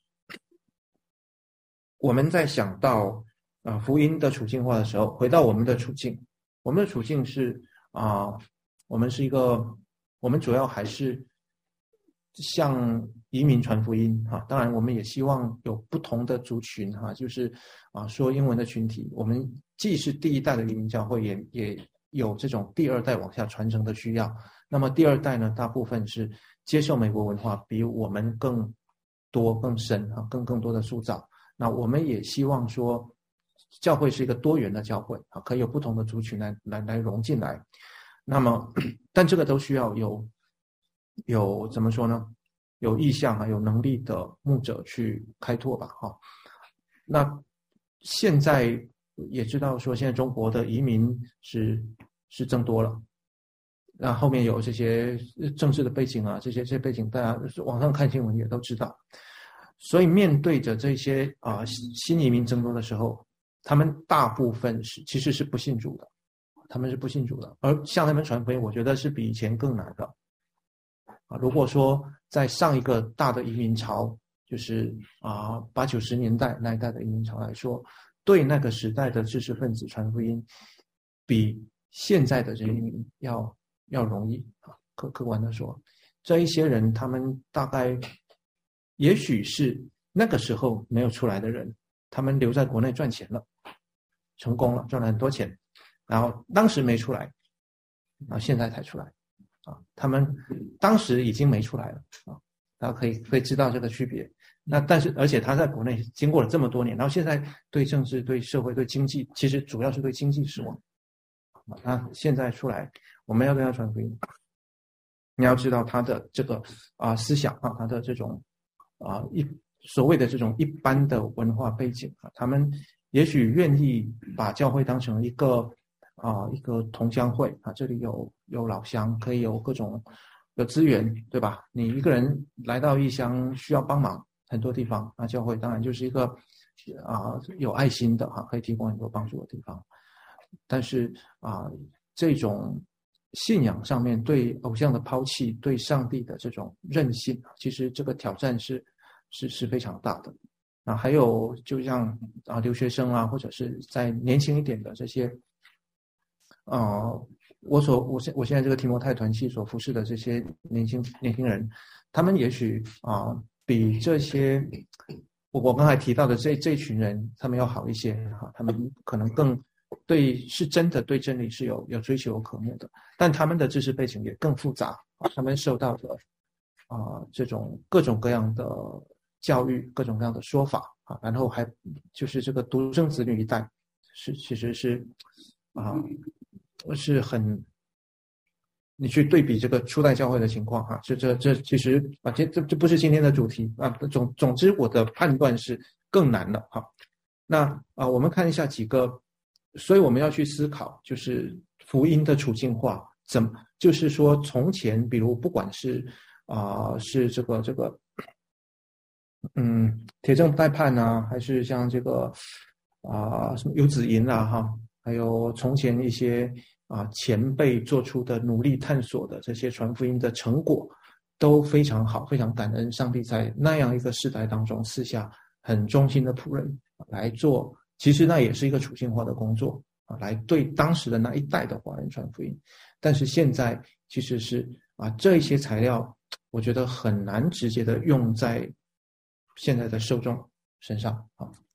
我们在想到啊福音的处境化的时候，回到我们的处境，我们的处境是啊，我们是一个，我们主要还是向移民传福音哈、啊。当然，我们也希望有不同的族群哈、啊，就是啊说英文的群体，我们既是第一代的移民教会，也也有这种第二代往下传承的需要。那么第二代呢，大部分是接受美国文化比我们更多更深啊，更更多的塑造。那我们也希望说，教会是一个多元的教会啊，可以有不同的族群来来来融进来。那么，但这个都需要有有怎么说呢？有意向啊，有能力的牧者去开拓吧，哈。那现在也知道说，现在中国的移民是是增多了。那后面有这些政治的背景啊，这些这些背景，大家网上看新闻也都知道。所以面对着这些啊、呃、新移民增多的时候，他们大部分是其实是不信主的，他们是不信主的。而向他们传福音，我觉得是比以前更难的。啊，如果说在上一个大的移民潮，就是啊八九十年代那一代的移民潮来说，对那个时代的知识分子传福音，比现在的这些移民要要容易啊。客客观的说，这一些人他们大概。也许是那个时候没有出来的人，他们留在国内赚钱了，成功了，赚了很多钱，然后当时没出来，然后现在才出来，啊，他们当时已经没出来了，啊，大家可以可以知道这个区别。那但是而且他在国内经过了这么多年，然后现在对政治、对社会、对经济，其实主要是对经济失望，啊，那现在出来，我们要跟他传福音，你要知道他的这个啊、呃、思想啊，他的这种。啊，一所谓的这种一般的文化背景啊，他们也许愿意把教会当成一个啊一个同乡会啊，这里有有老乡，可以有各种的资源，对吧？你一个人来到异乡需要帮忙，很多地方，那教会当然就是一个啊有爱心的哈、啊，可以提供很多帮助的地方。但是啊，这种信仰上面对偶像的抛弃，对上帝的这种任性，其实这个挑战是。是是非常大的啊，还有就像啊留学生啊，或者是在年轻一点的这些，啊，我所我现我现在这个提摩太团契所服侍的这些年轻年轻人，他们也许啊比这些我我刚才提到的这这群人，他们要好一些哈、啊，他们可能更对是真的对真理是有有追求有渴慕的，但他们的知识背景也更复杂啊，他们受到的啊这种各种各样的。教育各种各样的说法啊，然后还就是这个独生子女一代是其实是啊是很，你去对比这个初代教会的情况哈、啊，这这这其实啊这这这不是今天的主题啊，总总之我的判断是更难了哈、啊。那啊我们看一下几个，所以我们要去思考，就是福音的处境化怎么，就是说从前比如不管是啊是这个这个。嗯，铁证待判啊，还是像这个啊、呃、什么游子吟啊哈，还有从前一些啊、呃、前辈做出的努力探索的这些传福音的成果都非常好，非常感恩上帝在那样一个时代当中赐下很忠心的仆人来做，其实那也是一个处境化的工作啊，来对当时的那一代的华人传福音。但是现在其实是啊这一些材料，我觉得很难直接的用在现在的受众身上啊，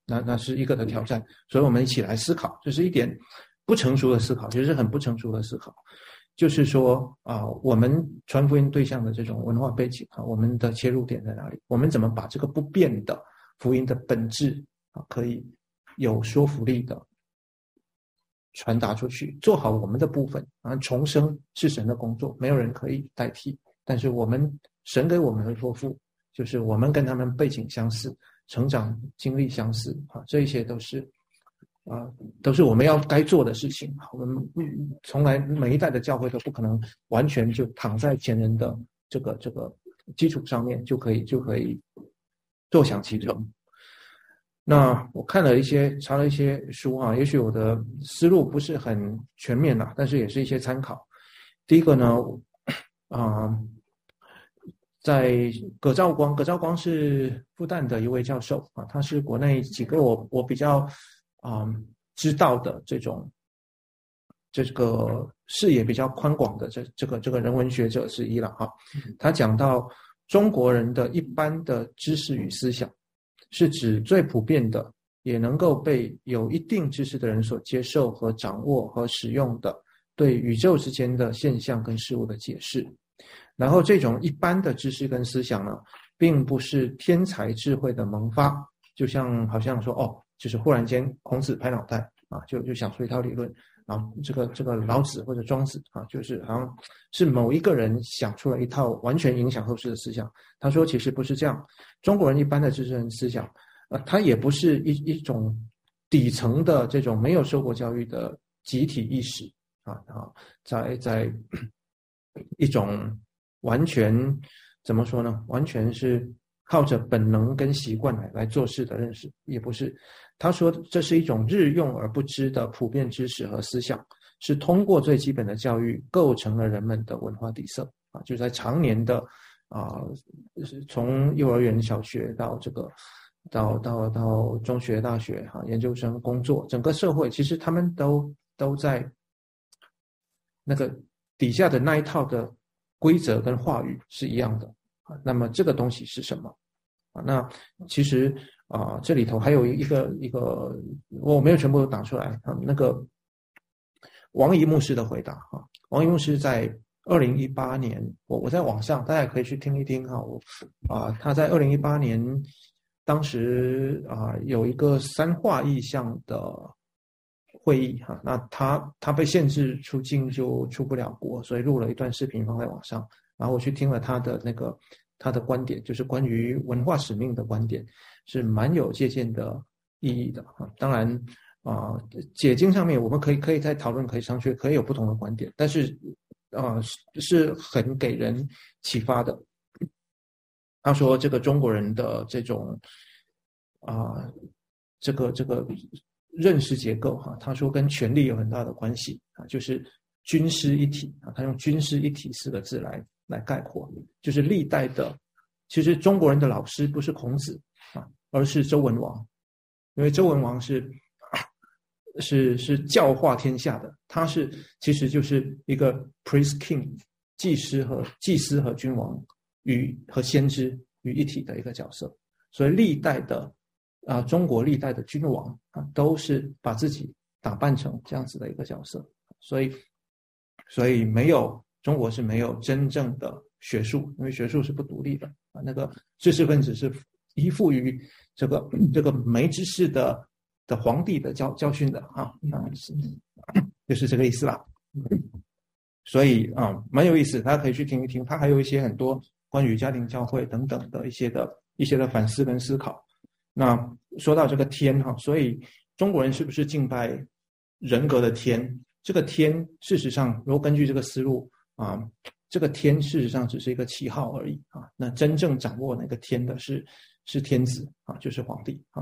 那那是一个的挑战，所以我们一起来思考，这是一点不成熟的思考，其实是很不成熟的思考。就是说啊、呃，我们传福音对象的这种文化背景啊，我们的切入点在哪里？我们怎么把这个不变的福音的本质啊，可以有说服力的传达出去，做好我们的部分啊。重生是神的工作，没有人可以代替。但是我们神给我们的托付，就是我们跟他们背景相似，成长经历相似啊，这一些都是。啊、呃，都是我们要该做的事情。我们从来每一代的教会都不可能完全就躺在前人的这个这个基础上面就可以就可以坐享其成。那我看了一些查了一些书啊，也许我的思路不是很全面啦，但是也是一些参考。第一个呢，啊、呃，在葛兆光，葛兆光是复旦的一位教授啊，他是国内几个我我比较。啊、嗯，知道的这种这个视野比较宽广的这这个这个人文学者之一了哈。他讲到中国人的一般的知识与思想，是指最普遍的，也能够被有一定知识的人所接受和掌握和使用的对宇宙之间的现象跟事物的解释。然后这种一般的知识跟思想呢，并不是天才智慧的萌发，就像好像说哦。就是忽然间孔子拍脑袋啊，就就想出一套理论，然后这个这个老子或者庄子啊，就是好像是某一个人想出了一套完全影响后世的思想。他说其实不是这样，中国人一般的知识跟思想，呃，它也不是一一种底层的这种没有受过教育的集体意识啊啊，在在一种完全怎么说呢？完全是靠着本能跟习惯来来做事的认识，也不是。他说这是一种日用而不知的普遍知识和思想，是通过最基本的教育构成了人们的文化底色啊，就在常年的啊，从幼儿园、小学到这个到到到中学、大学哈、啊、研究生、工作，整个社会其实他们都都在那个底下的那一套的规则跟话语是一样的啊。那么这个东西是什么啊？那其实。啊，这里头还有一个一个，我没有全部都打出来啊。那个王怡牧师的回答啊，王怡牧师在二零一八年，我我在网上大家可以去听一听哈。我啊，他在二零一八年当时啊有一个三化意向的会议哈，那他他被限制出境就出不了国，所以录了一段视频放在网上，然后我去听了他的那个他的观点，就是关于文化使命的观点。是蛮有借鉴的意义的啊，当然啊、呃，解经上面我们可以可以再讨论，可以商榷，可以有不同的观点，但是啊、呃、是很给人启发的。他说这个中国人的这种啊、呃、这个这个认识结构哈、啊，他说跟权力有很大的关系啊，就是军师一体啊，他用军师一体四个字来来概括，就是历代的，其实中国人的老师不是孔子啊。而是周文王，因为周文王是是是教化天下的，他是其实就是一个 priest king 祭司和祭司和君王与和先知于一体的一个角色，所以历代的啊、呃、中国历代的君王啊都是把自己打扮成这样子的一个角色，所以所以没有中国是没有真正的学术，因为学术是不独立的啊，那个知识分子是。依附于这个这个没知识的的皇帝的教教训的啊，就是这个意思啦。所以啊，蛮有意思，大家可以去听一听。他还有一些很多关于家庭教会等等的一些的一些的反思跟思考。那说到这个天哈，所以中国人是不是敬拜人格的天？这个天事实上，如果根据这个思路啊，这个天事实上只是一个旗号而已啊。那真正掌握那个天的是。是天子啊，就是皇帝啊。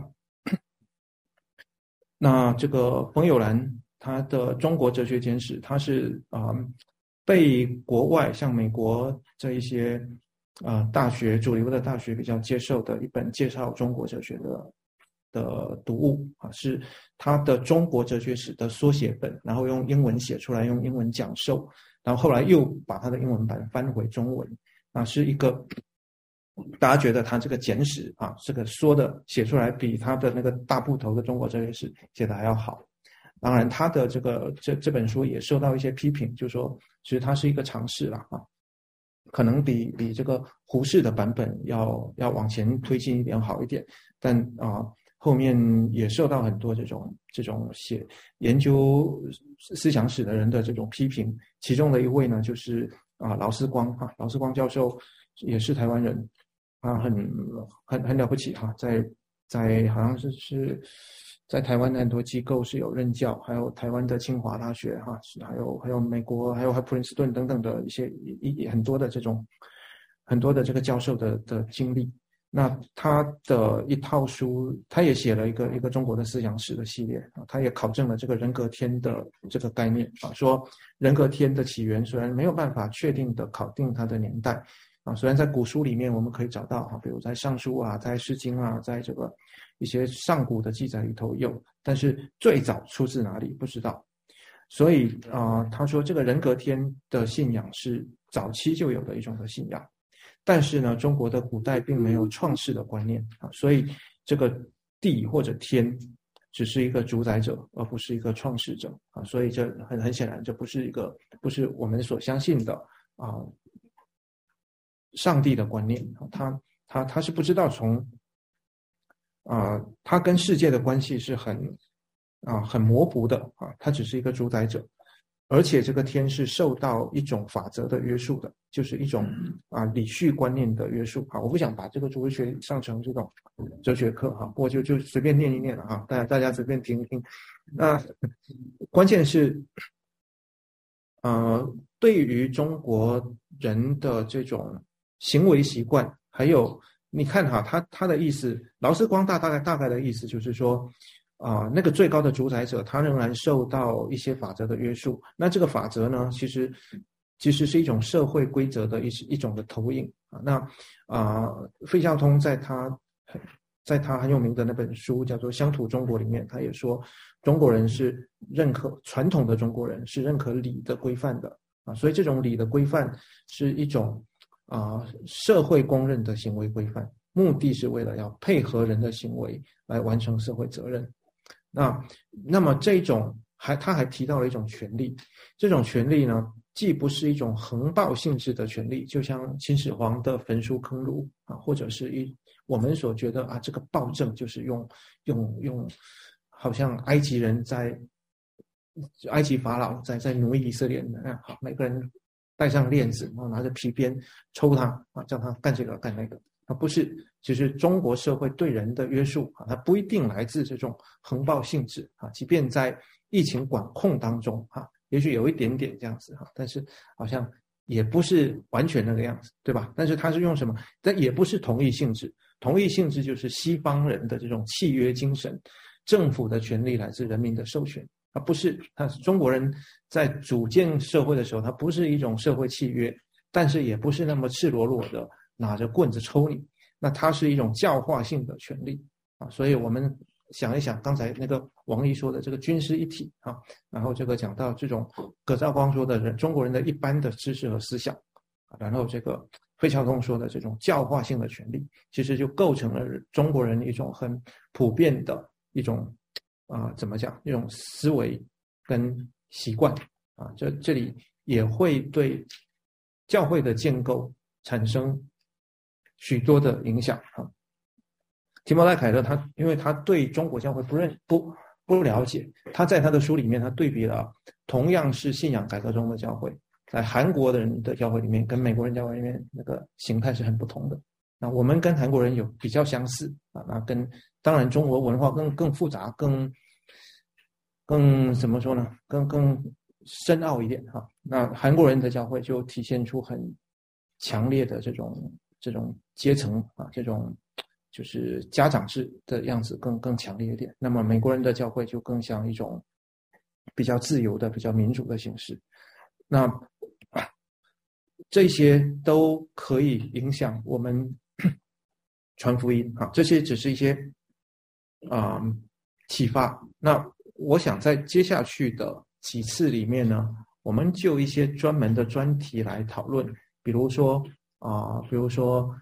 那这个冯友兰他的《中国哲学简史》，他是啊、呃、被国外像美国这一些啊、呃、大学主流的大学比较接受的一本介绍中国哲学的的读物啊，是他的《中国哲学史》的缩写本，然后用英文写出来，用英文讲授，然后后来又把他的英文版翻回中文啊，是一个。 大家觉得他这个简史啊，这个说的写出来比他的那个大部头的中国哲学史写的还要好。当然，他的这个这这本书也受到一些批评，就说其实它是一个尝试了啊，可能比比这个胡适的版本要要往前推进一点好一点，但啊、呃、后面也受到很多这种这种写研究思想史的人的这种批评。其中的一位呢，就是啊、呃、劳思光啊，劳思光教授也是台湾人啊，很很很了不起哈、啊，在在好像是是。在台湾的很多机构是有任教，还有台湾的清华大学哈，还有还有美国，还有还有普林斯顿等等的一些一很多的这种很多的这个教授的的经历。那他的一套书，他也写了一个一个中国的思想史的系列啊，他也考证了这个人格天的这个概念啊，说人格天的起源虽然没有办法确定的考定它的年代啊，虽然在古书里面我们可以找到啊，比如在尚书啊，在诗经啊，在这个一些上古的记载里头有，但是最早出自哪里不知道。所以啊、呃，他说这个人格天的信仰是早期就有的一种的信仰，但是呢，中国的古代并没有创世的观念啊，所以这个地或者天只是一个主宰者，而不是一个创世者啊，所以这很很显然，这不是一个不是我们所相信的啊上帝的观念啊，他他他是不知道从。啊、呃，他跟世界的关系是很啊、呃、很模糊的啊，他只是一个主宰者，而且这个天是受到一种法则的约束的，就是一种啊理序观念的约束啊。我不想把这个哲学上成这种哲学课哈，我就就随便念一念了哈，大家大家随便听一听。那关键是，呃，对于中国人的这种行为习惯，还有。你看哈，他他的意思，劳思光大大概大概的意思就是说，啊、呃，那个最高的主宰者，他仍然受到一些法则的约束。那这个法则呢，其实其实是一种社会规则的一一种的投影啊。那啊、呃，费孝通在他在他很有名的那本书叫做《乡土中国》里面，他也说，中国人是认可传统的中国人是认可礼的规范的啊，所以这种礼的规范是一种。啊、呃，社会公认的行为规范，目的是为了要配合人的行为来完成社会责任。那那么这种还他还提到了一种权利，这种权利呢，既不是一种横暴性质的权利，就像秦始皇的焚书坑儒啊，或者是一我们所觉得啊，这个暴政就是用用用，好像埃及人在埃及法老在在奴役以色列人啊，好每个人。带上链子，然后拿着皮鞭抽他啊，叫他干这个干那个。啊，不是，其实中国社会对人的约束啊，它不一定来自这种横暴性质啊，即便在疫情管控当中啊，也许有一点点这样子哈，但是好像也不是完全那个样子，对吧？但是它是用什么？但也不是同意性质，同意性质就是西方人的这种契约精神，政府的权利来自人民的授权。它不是，它是中国人在组建社会的时候，它不是一种社会契约，但是也不是那么赤裸裸的拿着棍子抽你，那它是一种教化性的权利啊。所以我们想一想，刚才那个王毅说的这个军师一体啊，然后这个讲到这种葛兆光说的人中国人的一般的知识和思想，然后这个费孝通说的这种教化性的权利，其实就构成了中国人一种很普遍的一种。啊、呃，怎么讲？一种思维跟习惯啊，这这里也会对教会的建构产生许多的影响啊。提摩太凯勒他，因为他对中国教会不认不不了解，他在他的书里面，他对比了同样是信仰改革中的教会，在韩国的人的教会里面，跟美国人教会里面那个形态是很不同的。那我们跟韩国人有比较相似啊，那跟当然中国文化更更复杂，更更怎么说呢？更更深奥一点哈、啊。那韩国人的教会就体现出很强烈的这种这种阶层啊，这种就是家长制的样子更更强烈一点。那么美国人的教会就更像一种比较自由的、比较民主的形式。那这些都可以影响我们传福音啊，这些只是一些啊、呃、启发。那我想在接下去的几次里面呢，我们就一些专门的专题来讨论，比如说啊、呃，比如说啊、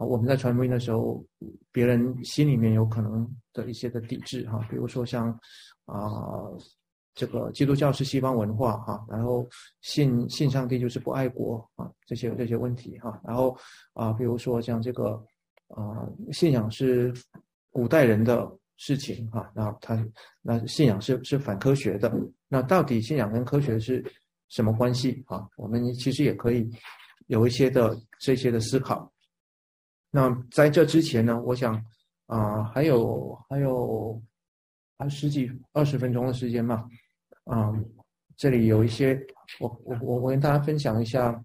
啊，我们在传福音的时候，别人心里面有可能的一些的抵制哈，比如说像啊、呃、这个基督教是西方文化哈，然后信信上帝就是不爱国啊，这些这些问题哈，然后啊、呃、比如说像这个啊、呃、信仰是古代人的事情哈，然后他那信仰是是反科学的，那到底信仰跟科学是什么关系啊？我们其实也可以有一些的这些的思考。那在这之前呢，我想啊、呃，还有还有还十几二十分钟的时间嘛，啊、呃，这里有一些我我我我跟大家分享一下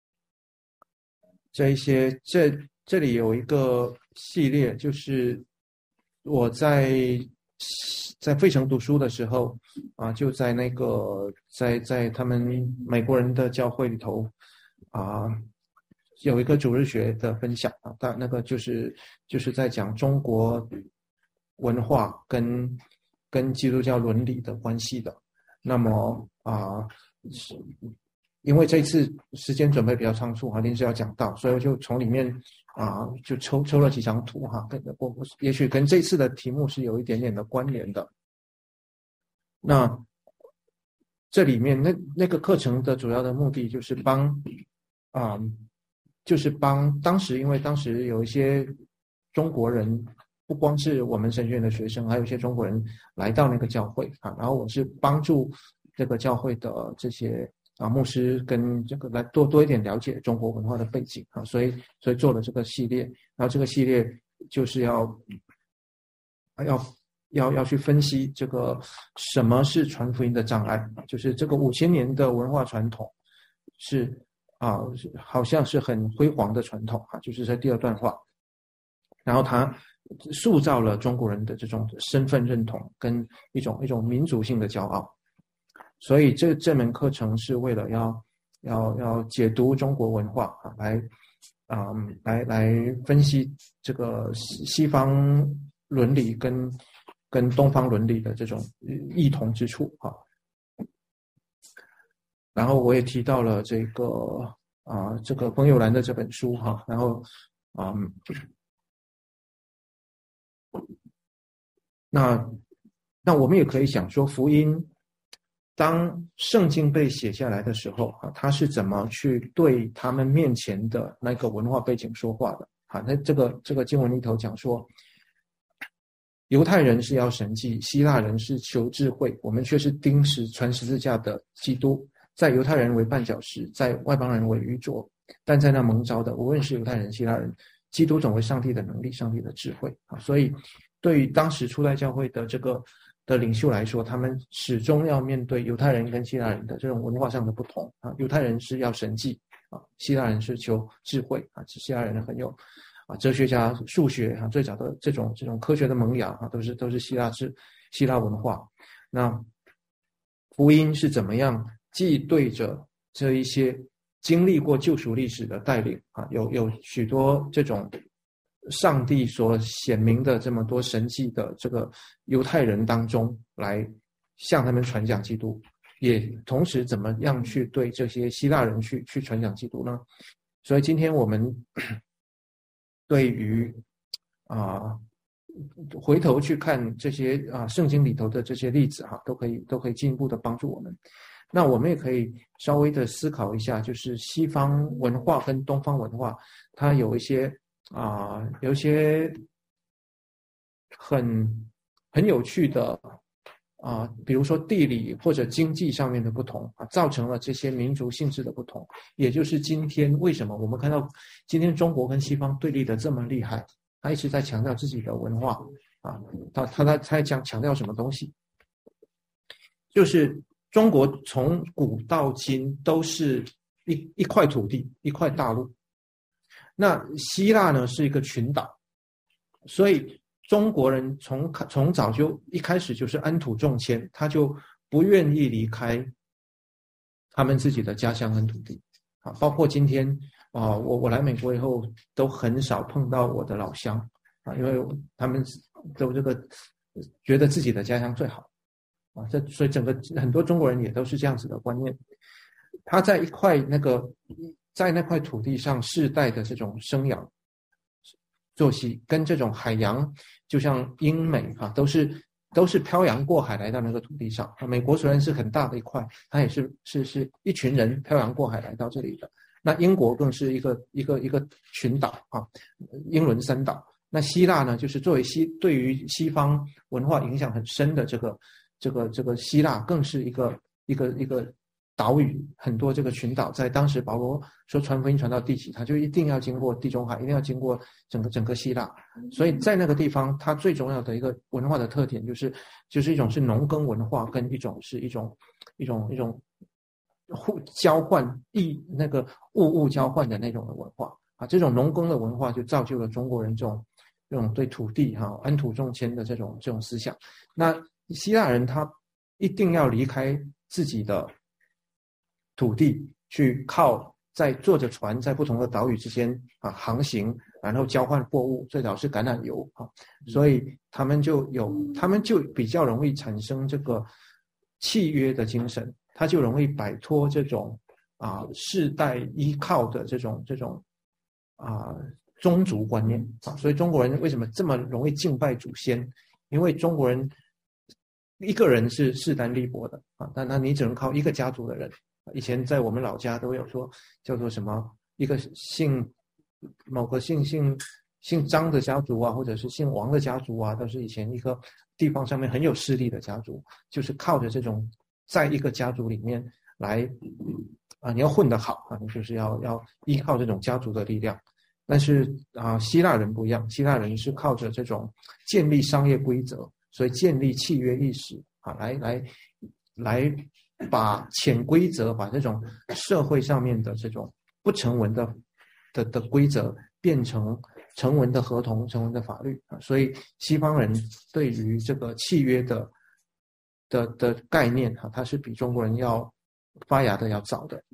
这一些这这里有一个系列，就是我在在费城读书的时候啊，就在那个在在他们美国人的教会里头啊。有一个主日学的分享啊，但那个就是就是在讲中国文化跟跟基督教伦理的关系的。那么啊，因为这次时间准备比较仓促哈，临时要讲到，所以我就从里面啊就抽抽了几张图哈，跟我也许跟这次的题目是有一点点的关联的。那这里面那那个课程的主要的目的就是帮啊。就是帮当时，因为当时有一些中国人，不光是我们神学院的学生，还有一些中国人来到那个教会啊，然后我是帮助这个教会的这些啊牧师跟这个来多多一点了解中国文化的背景啊，所以所以做了这个系列，然后这个系列就是要要要要去分析这个什么是传福音的障碍，就是这个五千年的文化传统是。啊，好像是很辉煌的传统啊，就是在第二段话，然后他塑造了中国人的这种身份认同跟一种一种民族性的骄傲，所以这这门课程是为了要要要解读中国文化啊，来啊、嗯、来来分析这个西方伦理跟跟东方伦理的这种异同之处啊。然后我也提到了这个啊、呃，这个冯友兰的这本书哈，然后啊、嗯，那那我们也可以想说，福音当圣经被写下来的时候啊，他是怎么去对他们面前的那个文化背景说话的？啊，那这个这个经文里头讲说，犹太人是要神迹，希腊人是求智慧，我们却是钉十传十字架的基督。在犹太人为绊脚石，在外邦人为愚拙，但在那蒙召的，无论是犹太人、希腊人，基督总为上帝的能力、上帝的智慧啊！所以，对于当时初代教会的这个的领袖来说，他们始终要面对犹太人跟希腊人的这种文化上的不同啊。犹太人是要神迹啊，希腊人是求智慧啊。希腊人很有啊，哲学家、数学啊，最早的这种这种科学的萌芽啊，都是都是希腊智希腊文化。那福音是怎么样？既对着这一些经历过救赎历史的带领啊，有有许多这种上帝所显明的这么多神迹的这个犹太人当中来向他们传讲基督，也同时怎么样去对这些希腊人去去传讲基督呢？所以今天我们对于啊、呃、回头去看这些啊、呃、圣经里头的这些例子哈、啊，都可以都可以进一步的帮助我们。那我们也可以稍微的思考一下，就是西方文化跟东方文化，它有一些啊、呃，有一些很很有趣的啊、呃，比如说地理或者经济上面的不同啊，造成了这些民族性质的不同。也就是今天为什么我们看到今天中国跟西方对立的这么厉害，他一直在强调自己的文化啊，他他他在讲强调什么东西，就是。中国从古到今都是一一块土地，一块大陆。那希腊呢是一个群岛，所以中国人从从早就一开始就是安土重迁，他就不愿意离开他们自己的家乡跟土地啊。包括今天啊，我我来美国以后都很少碰到我的老乡啊，因为他们都这个觉得自己的家乡最好。啊，这所以整个很多中国人也都是这样子的观念。他在一块那个在那块土地上世代的这种生养， 作息，跟这种海洋，就像英美啊，都是都是漂洋过海来到那个土地上。美国虽然是很大的一块，它也是是是一群人漂洋过海来到这里的。那英国更是一个一个一个群岛啊，英伦三岛。那希腊呢，就是作为西对于西方文化影响很深的这个这个这个希腊，更是一个一个一个岛屿，很多这个群岛。在当时保罗说传福音传到地极，他就一定要经过地中海，一定要经过整个整个希腊。所以在那个地方，它最重要的一个文化的特点就是就是一种是农耕文化，跟一种是一种一种一种互交换异那个物物交换的那种的文化啊。这种农耕的文化就造就了中国人这种这种对土地哈、啊、安土重迁的这种这种思想。那希腊人他一定要离开自己的土地，去靠在坐着船在不同的岛屿之间啊航行，然后交换货物，最早是橄榄油啊，所以他们就有他们就比较容易产生这个契约的精神，他就容易摆脱这种啊世代依靠的这种这种啊宗族观念啊。所以中国人为什么这么容易敬拜祖先？因为中国人一个人是势单力薄的啊，但那你只能靠一个家族的人。以前在我们老家都有说叫做什么一个姓某个姓姓姓张的家族啊，或者是姓王的家族啊，都是以前一个地方上面很有势力的家族，就是靠着这种在一个家族里面来啊，你要混得好啊，你就是要要依靠这种家族的力量。但是啊，希腊人不一样，希腊人是靠着这种建立商业规则，所以建立契约意识啊，来来来把潜规则，把这种社会上面的这种不成文的的的规则变成成文的合同、成文的法律啊。所以西方人对于这个契约的的的概念啊，它是比中国人要发芽的要早的。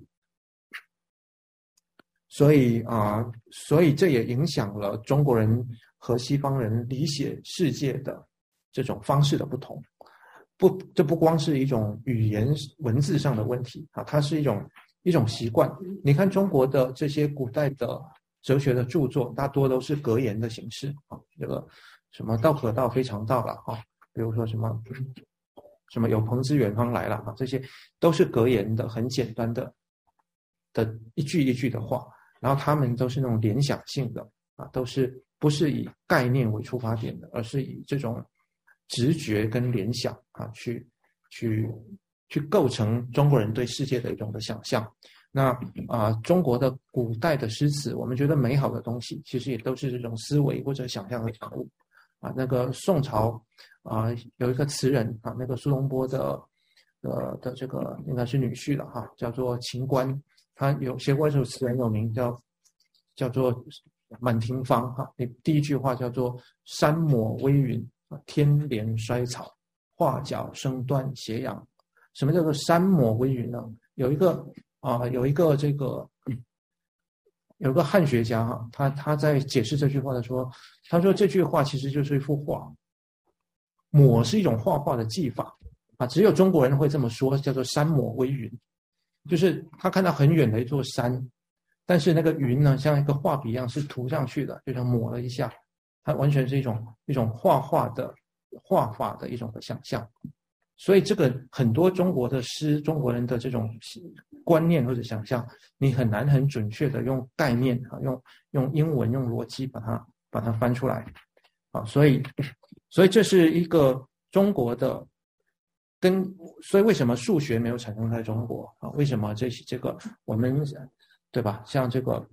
所以啊、呃，所以这也影响了中国人和西方人理解世界的这种方式的不同。不，这不光是一种语言文字上的问题啊，它是一种一种习惯。你看中国的这些古代的哲学的著作，大多都是格言的形式啊，这个什么道可道非常道了啊，比如说什么什么有朋自远方来了啊，这些都是格言的，很简单的的一句一句的话，然后他们都是那种联想性的啊，都是不是以概念为出发点的，而是以这种直觉跟联想啊，去去去构成中国人对世界的一种的想象。那啊，中国的古代的诗词，我们觉得美好的东西，其实也都是这种思维或者想象的产物啊。那个宋朝啊，有一个词人啊，那个苏东坡的呃的这个应该是女婿了哈，叫做秦观，他有写过一首词很有名，叫叫做《满庭芳》哈。你第一句话叫做“山抹微云，天连衰草，画角声断斜阳”。什么叫做山抹微云呢？有一个啊、呃，有一个这个、嗯、有一个汉学家哈，他他在解释这句话的时候，他说这句话其实就是一幅画，抹是一种画画的技法啊，只有中国人会这么说，叫做山抹微云，就是他看到很远的一座山，但是那个云呢，像一个画笔一样是涂上去的，就像抹了一下，它完全是一种一种画画的画法的一种的想象。所以这个很多中国的诗，中国人的这种观念或者想象，你很难很准确的用概念啊，用用英文用逻辑把它把它翻出来啊。所以所以这是一个中国的跟，所以为什么数学没有产生在中国啊？为什么这这个我们对吧？像这个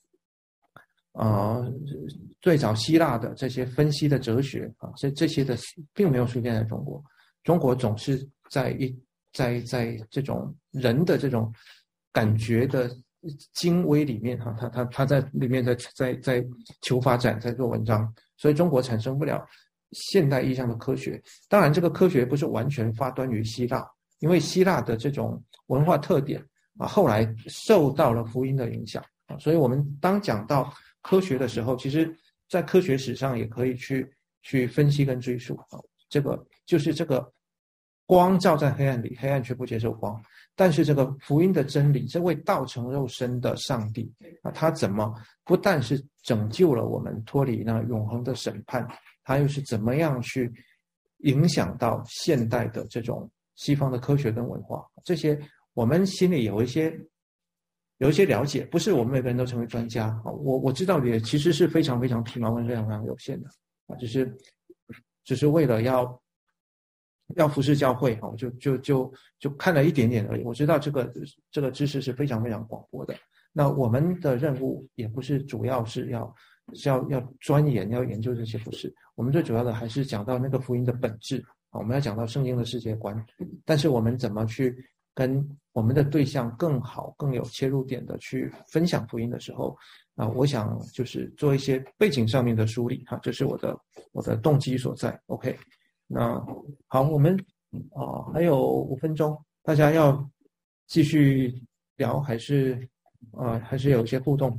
呃最早希腊的这些分析的哲学啊，这这些的并没有出现在中国。中国总是在一在在这种人的这种感觉的精微里面哈，他他他在里面在在在求发展，在做文章，所以中国产生不了现代意义上的科学。当然，这个科学不是完全发端于希腊，因为希腊的这种文化特点啊，后来受到了福音的影响啊，所以我们当讲到科学的时候，其实在科学史上也可以去去分析跟追溯啊。这个就是这个光照在黑暗里，黑暗却不接受光。但是这个福音的真理，这位道成肉身的上帝啊，他怎么不但是拯救了我们脱离那永恒的审判，他又是怎么样去影响到现代的这种西方的科学跟文化？这些我们心里有一些有一些了解，不是我们每个人都成为专家啊。我我知道也其实是非常非常皮毛跟非常非常有限的啊，只是只是为了要。要服侍教会，就就就就看了一点点而已。我知道这个这个知识是非常非常广博的。那我们的任务也不是主要是要是要要钻研要研究这些，不是。我们最主要的还是讲到那个福音的本质啊，我们要讲到圣经的世界观。但是我们怎么去跟我们的对象更好、更有切入点的去分享福音的时候啊，我想就是做一些背景上面的梳理哈，这是我的我的动机所在。OK。那好，我们啊、呃、还有五分钟，大家要继续聊还是啊、呃、还是有一些互动？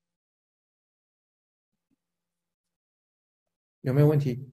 有没有问题？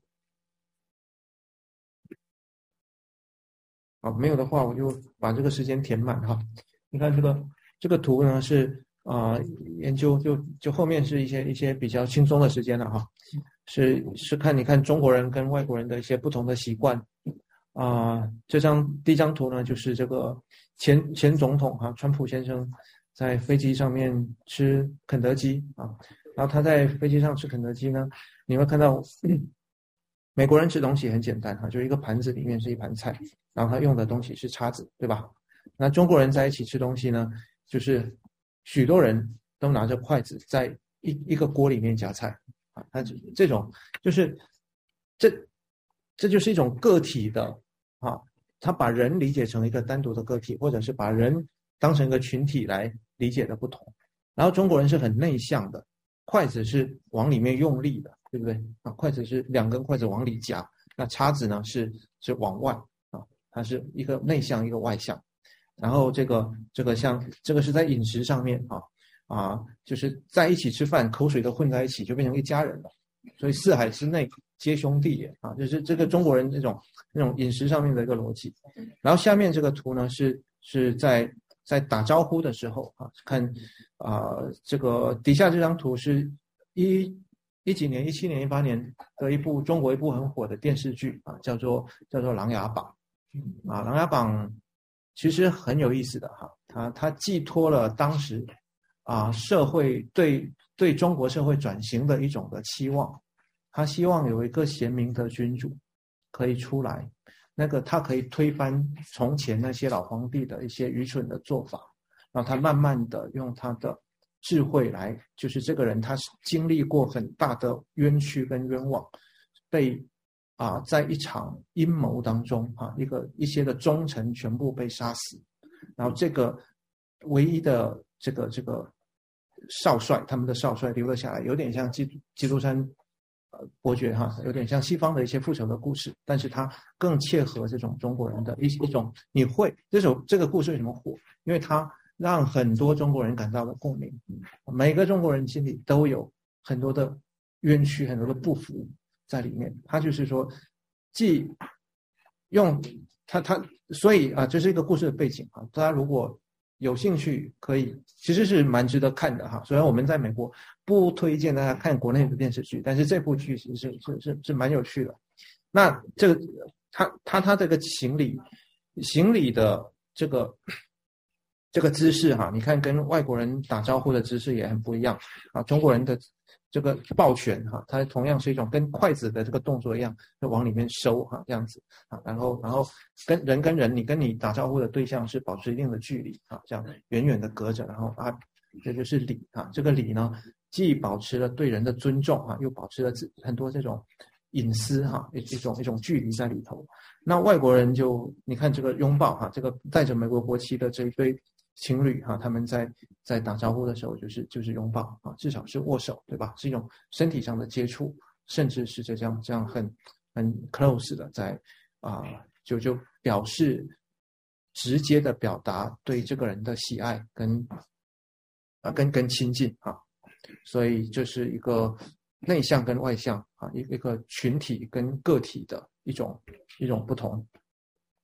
好，没有的话我就把这个时间填满哈。你看这个这个图呢是啊、呃、研究就就后面是一些一些比较轻松的时间了哈。是是看你看中国人跟外国人的一些不同的习惯啊、呃。这张第一张图呢，就是这个前前总统哈、啊，川普先生在飞机上面吃肯德基啊，然后他在飞机上吃肯德基呢，你会看到、嗯、美国人吃东西很简单哈、啊，就是一个盘子里面是一盘菜，然后他用的东西是叉子，对吧？那中国人在一起吃东西呢，就是许多人都拿着筷子在一一个锅里面夹菜。啊，它这种就是这这就是一种个体的啊，他把人理解成一个单独的个体，或者是把人当成一个群体来理解的不同。然后中国人是很内向的，筷子是往里面用力的，对不对？啊，筷子是两根筷子往里夹，那叉子呢是是往外啊，它是一个内向一个外向。然后这个这个像这个是在饮食上面啊。啊，就是在一起吃饭，口水都混在一起，就变成一家人了。所以四海之内皆兄弟也啊，就是这个中国人这种那种饮食上面的一个逻辑。然后下面这个图呢，是是在在打招呼的时候啊，看啊、呃，这个底下这张图是一一几年，一七年、一八年的一部中国一部很火的电视剧啊，叫做叫做《琅琊榜》啊，《琅琊榜》其实很有意思的哈，它它寄托了当时。啊，社会对对中国社会转型的一种的期望，他希望有一个贤明的君主可以出来，那个他可以推翻从前那些老皇帝的一些愚蠢的做法，然后他慢慢的用他的智慧来，就是这个人他经历过很大的冤屈跟冤枉，被啊在一场阴谋当中啊，一个一些的忠臣全部被杀死，然后这个唯一的这个这个少帅，他们的少帅留了下来，有点像基基督山呃伯爵哈，有点像西方的一些复仇的故事，但是它更切合这种中国人的一一种。你会这首这个故事为什么火？因为它让很多中国人感到了共鸣，每个中国人心里都有很多的冤屈，很多的不服在里面。他就是说，既用他他，所以啊，这是一个故事的背景啊。大家如果有兴趣可以，其实是蛮值得看的哈。虽然我们在美国不推荐大家看国内的电视剧，但是这部剧是是是是是蛮有趣的。那这个他他他这个行礼行礼的这个这个姿势哈，你看跟外国人打招呼的姿势也很不一样啊。中国人的这个抱拳哈，它同样是一种跟筷子的这个动作一样，就往里面收哈，这样子啊，然后然后跟人跟人，你跟你打招呼的对象是保持一定的距离啊，这样远远的隔着，然后啊，这就是礼啊。这个礼呢，既保持了对人的尊重啊，又保持了很多这种隐私哈，一一种一种距离在里头。那外国人就你看这个拥抱哈，这个带着美国国旗的这一堆情侣哈，他们在在打招呼的时候就是就是拥抱啊，至少是握手，对吧？是一种身体上的接触，甚至是这样这样很很 close 的在啊、呃，就就表示直接的表达对这个人的喜爱跟啊、呃、跟跟亲近啊，所以这是一个内向跟外向啊，一一个群体跟个体的一种一种不同。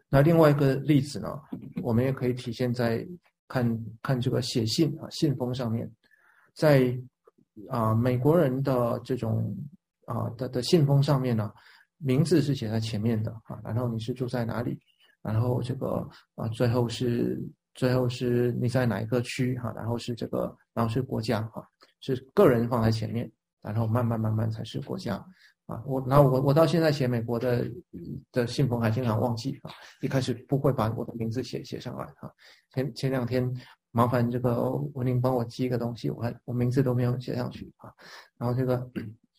那另外一个例子呢，我们也可以体现在看看这个写信啊，信封上面，在啊、美国人的这种啊的的信封上面呢，名字是写在前面的啊，然后你是住在哪里，然后这个啊最后是最后是你在哪一个区哈、啊，然后是这个然后是国家哈、啊，是个人放在前面，然后慢慢慢慢才是国家。啊，我然后我我到现在写美国的的信封还经常忘记啊，一开始不会把我的名字写写上来啊。前前两天麻烦这个文玲帮我寄一个东西，我还我名字都没有写上去啊。然后这个，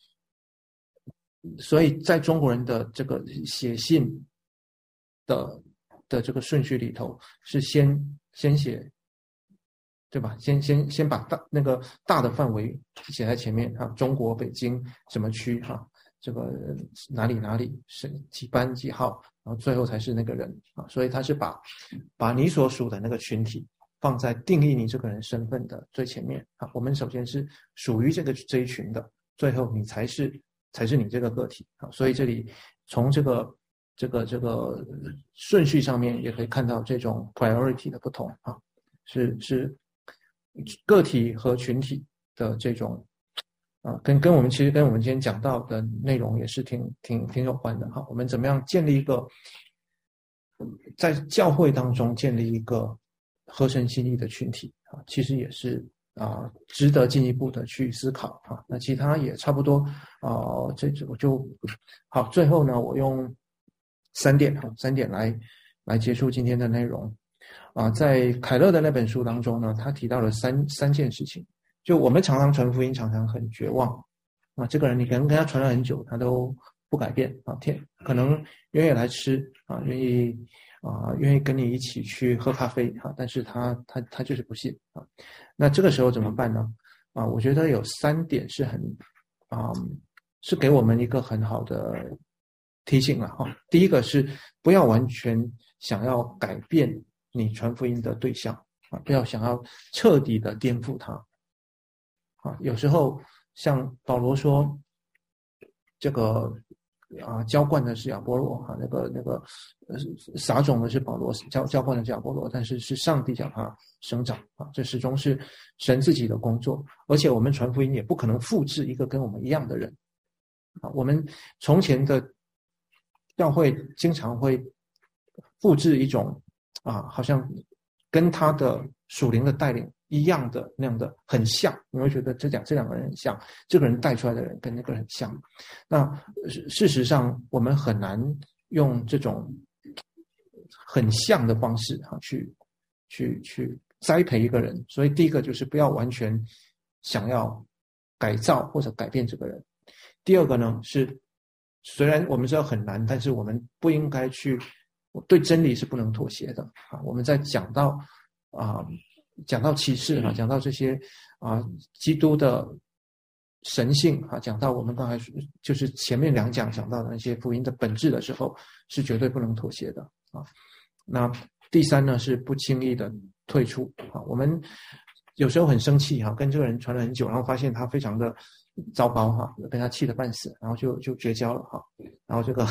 所以在中国人的这个写信的的这个顺序里头，是先先写，对吧？先先先把大那个大的范围写在前面啊，中国北京什么区哈、啊。这个哪里哪里是几班几号，然后最后才是那个人啊，所以他是把把你所属的那个群体放在定义你这个人身份的最前面啊。我们首先是属于这个这一群的，最后你才是才是你这个个体啊。所以这里从这个这个这个顺序上面也可以看到这种 priority 的不同啊，是是个体和群体的这种。啊，跟跟我们其实跟我们今天讲到的内容也是挺挺挺有关的哈。我们怎么样建立一个在教会当中建立一个合神心意的群体啊，其实也是啊值得进一步的去思考啊。那其他也差不多啊，这我就好。最后呢，我用三点哈三点来来结束今天的内容啊。在凯勒的那本书当中呢，他提到了三三件事情。就我们常常传福音，常常很绝望啊。这个人你可能跟他传了很久，他都不改变啊。天可能愿意来吃啊，愿意啊，愿意跟你一起去喝咖啡啊，但是他他他就是不信啊。那这个时候怎么办呢？啊，我觉得有三点是很啊，是给我们一个很好的提醒了哈。第一个是不要完全想要改变你传福音的对象啊，不要想要彻底的颠覆他。啊，有时候像保罗说，这个啊浇灌的是亚波罗啊，那个那个呃撒种的是保罗，浇浇灌的是亚波罗，但是是上帝叫他生长啊，这始终是神自己的工作。而且我们传福音也不可能复制一个跟我们一样的人啊。我们从前的教会经常会复制一种啊，好像跟他的属灵的带领一样的那样的很像，你会觉得这两这两个人很像，这个人带出来的人跟那个人很像。那事实上我们很难用这种很像的方式哈、啊、去去去栽培一个人。所以第一个就是不要完全想要改造或者改变这个人。第二个呢是，虽然我们知道很难，但是我们不应该去对真理是不能妥协的啊。我们在讲到啊。讲到启示啊，讲到这些啊，基督的神性啊，讲到我们刚才就是前面两讲讲到的那些福音的本质的时候，是绝对不能妥协的啊。那第三呢，是不轻易的退出啊。我们有时候很生气哈、啊，跟这个人传了很久，然后发现他非常的糟糕哈、啊，被他气得半死，然后就就绝交了哈、啊。然后这个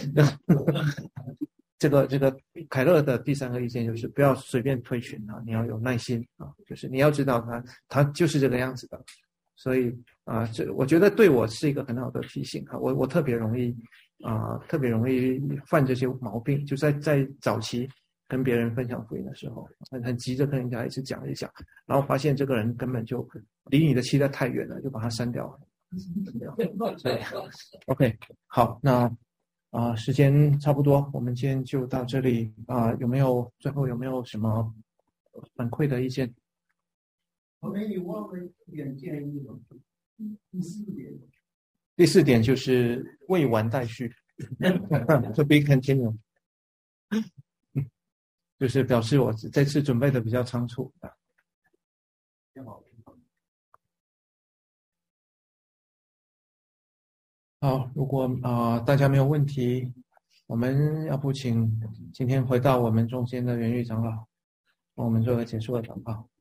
这个这个凯勒的第三个意见就是不要随便推群啊，你要有耐心啊，就是你要知道他他就是这个样子的。所以啊，这我觉得对我是一个很好的提醒啊。我我特别容易啊，特别容易犯这些毛病，就在在早期跟别人分享福音的时候，很很急着跟人家一直讲一讲，然后发现这个人根本就离你的期待太远了，就把他删掉了。对 ，OK， 好，那。啊，时间差不多，我们今天就到这里啊。有没有最后有没有什么反馈的意见？ 我们有忘了一点建议了。第四点， 第四点就是未完待续，to be continued， 就是表示我这次准备的比较仓促。好，如果啊、呃、大家没有问题，我们要不请今天回到我们中间的袁玉长老，帮我们做个结束的祷告。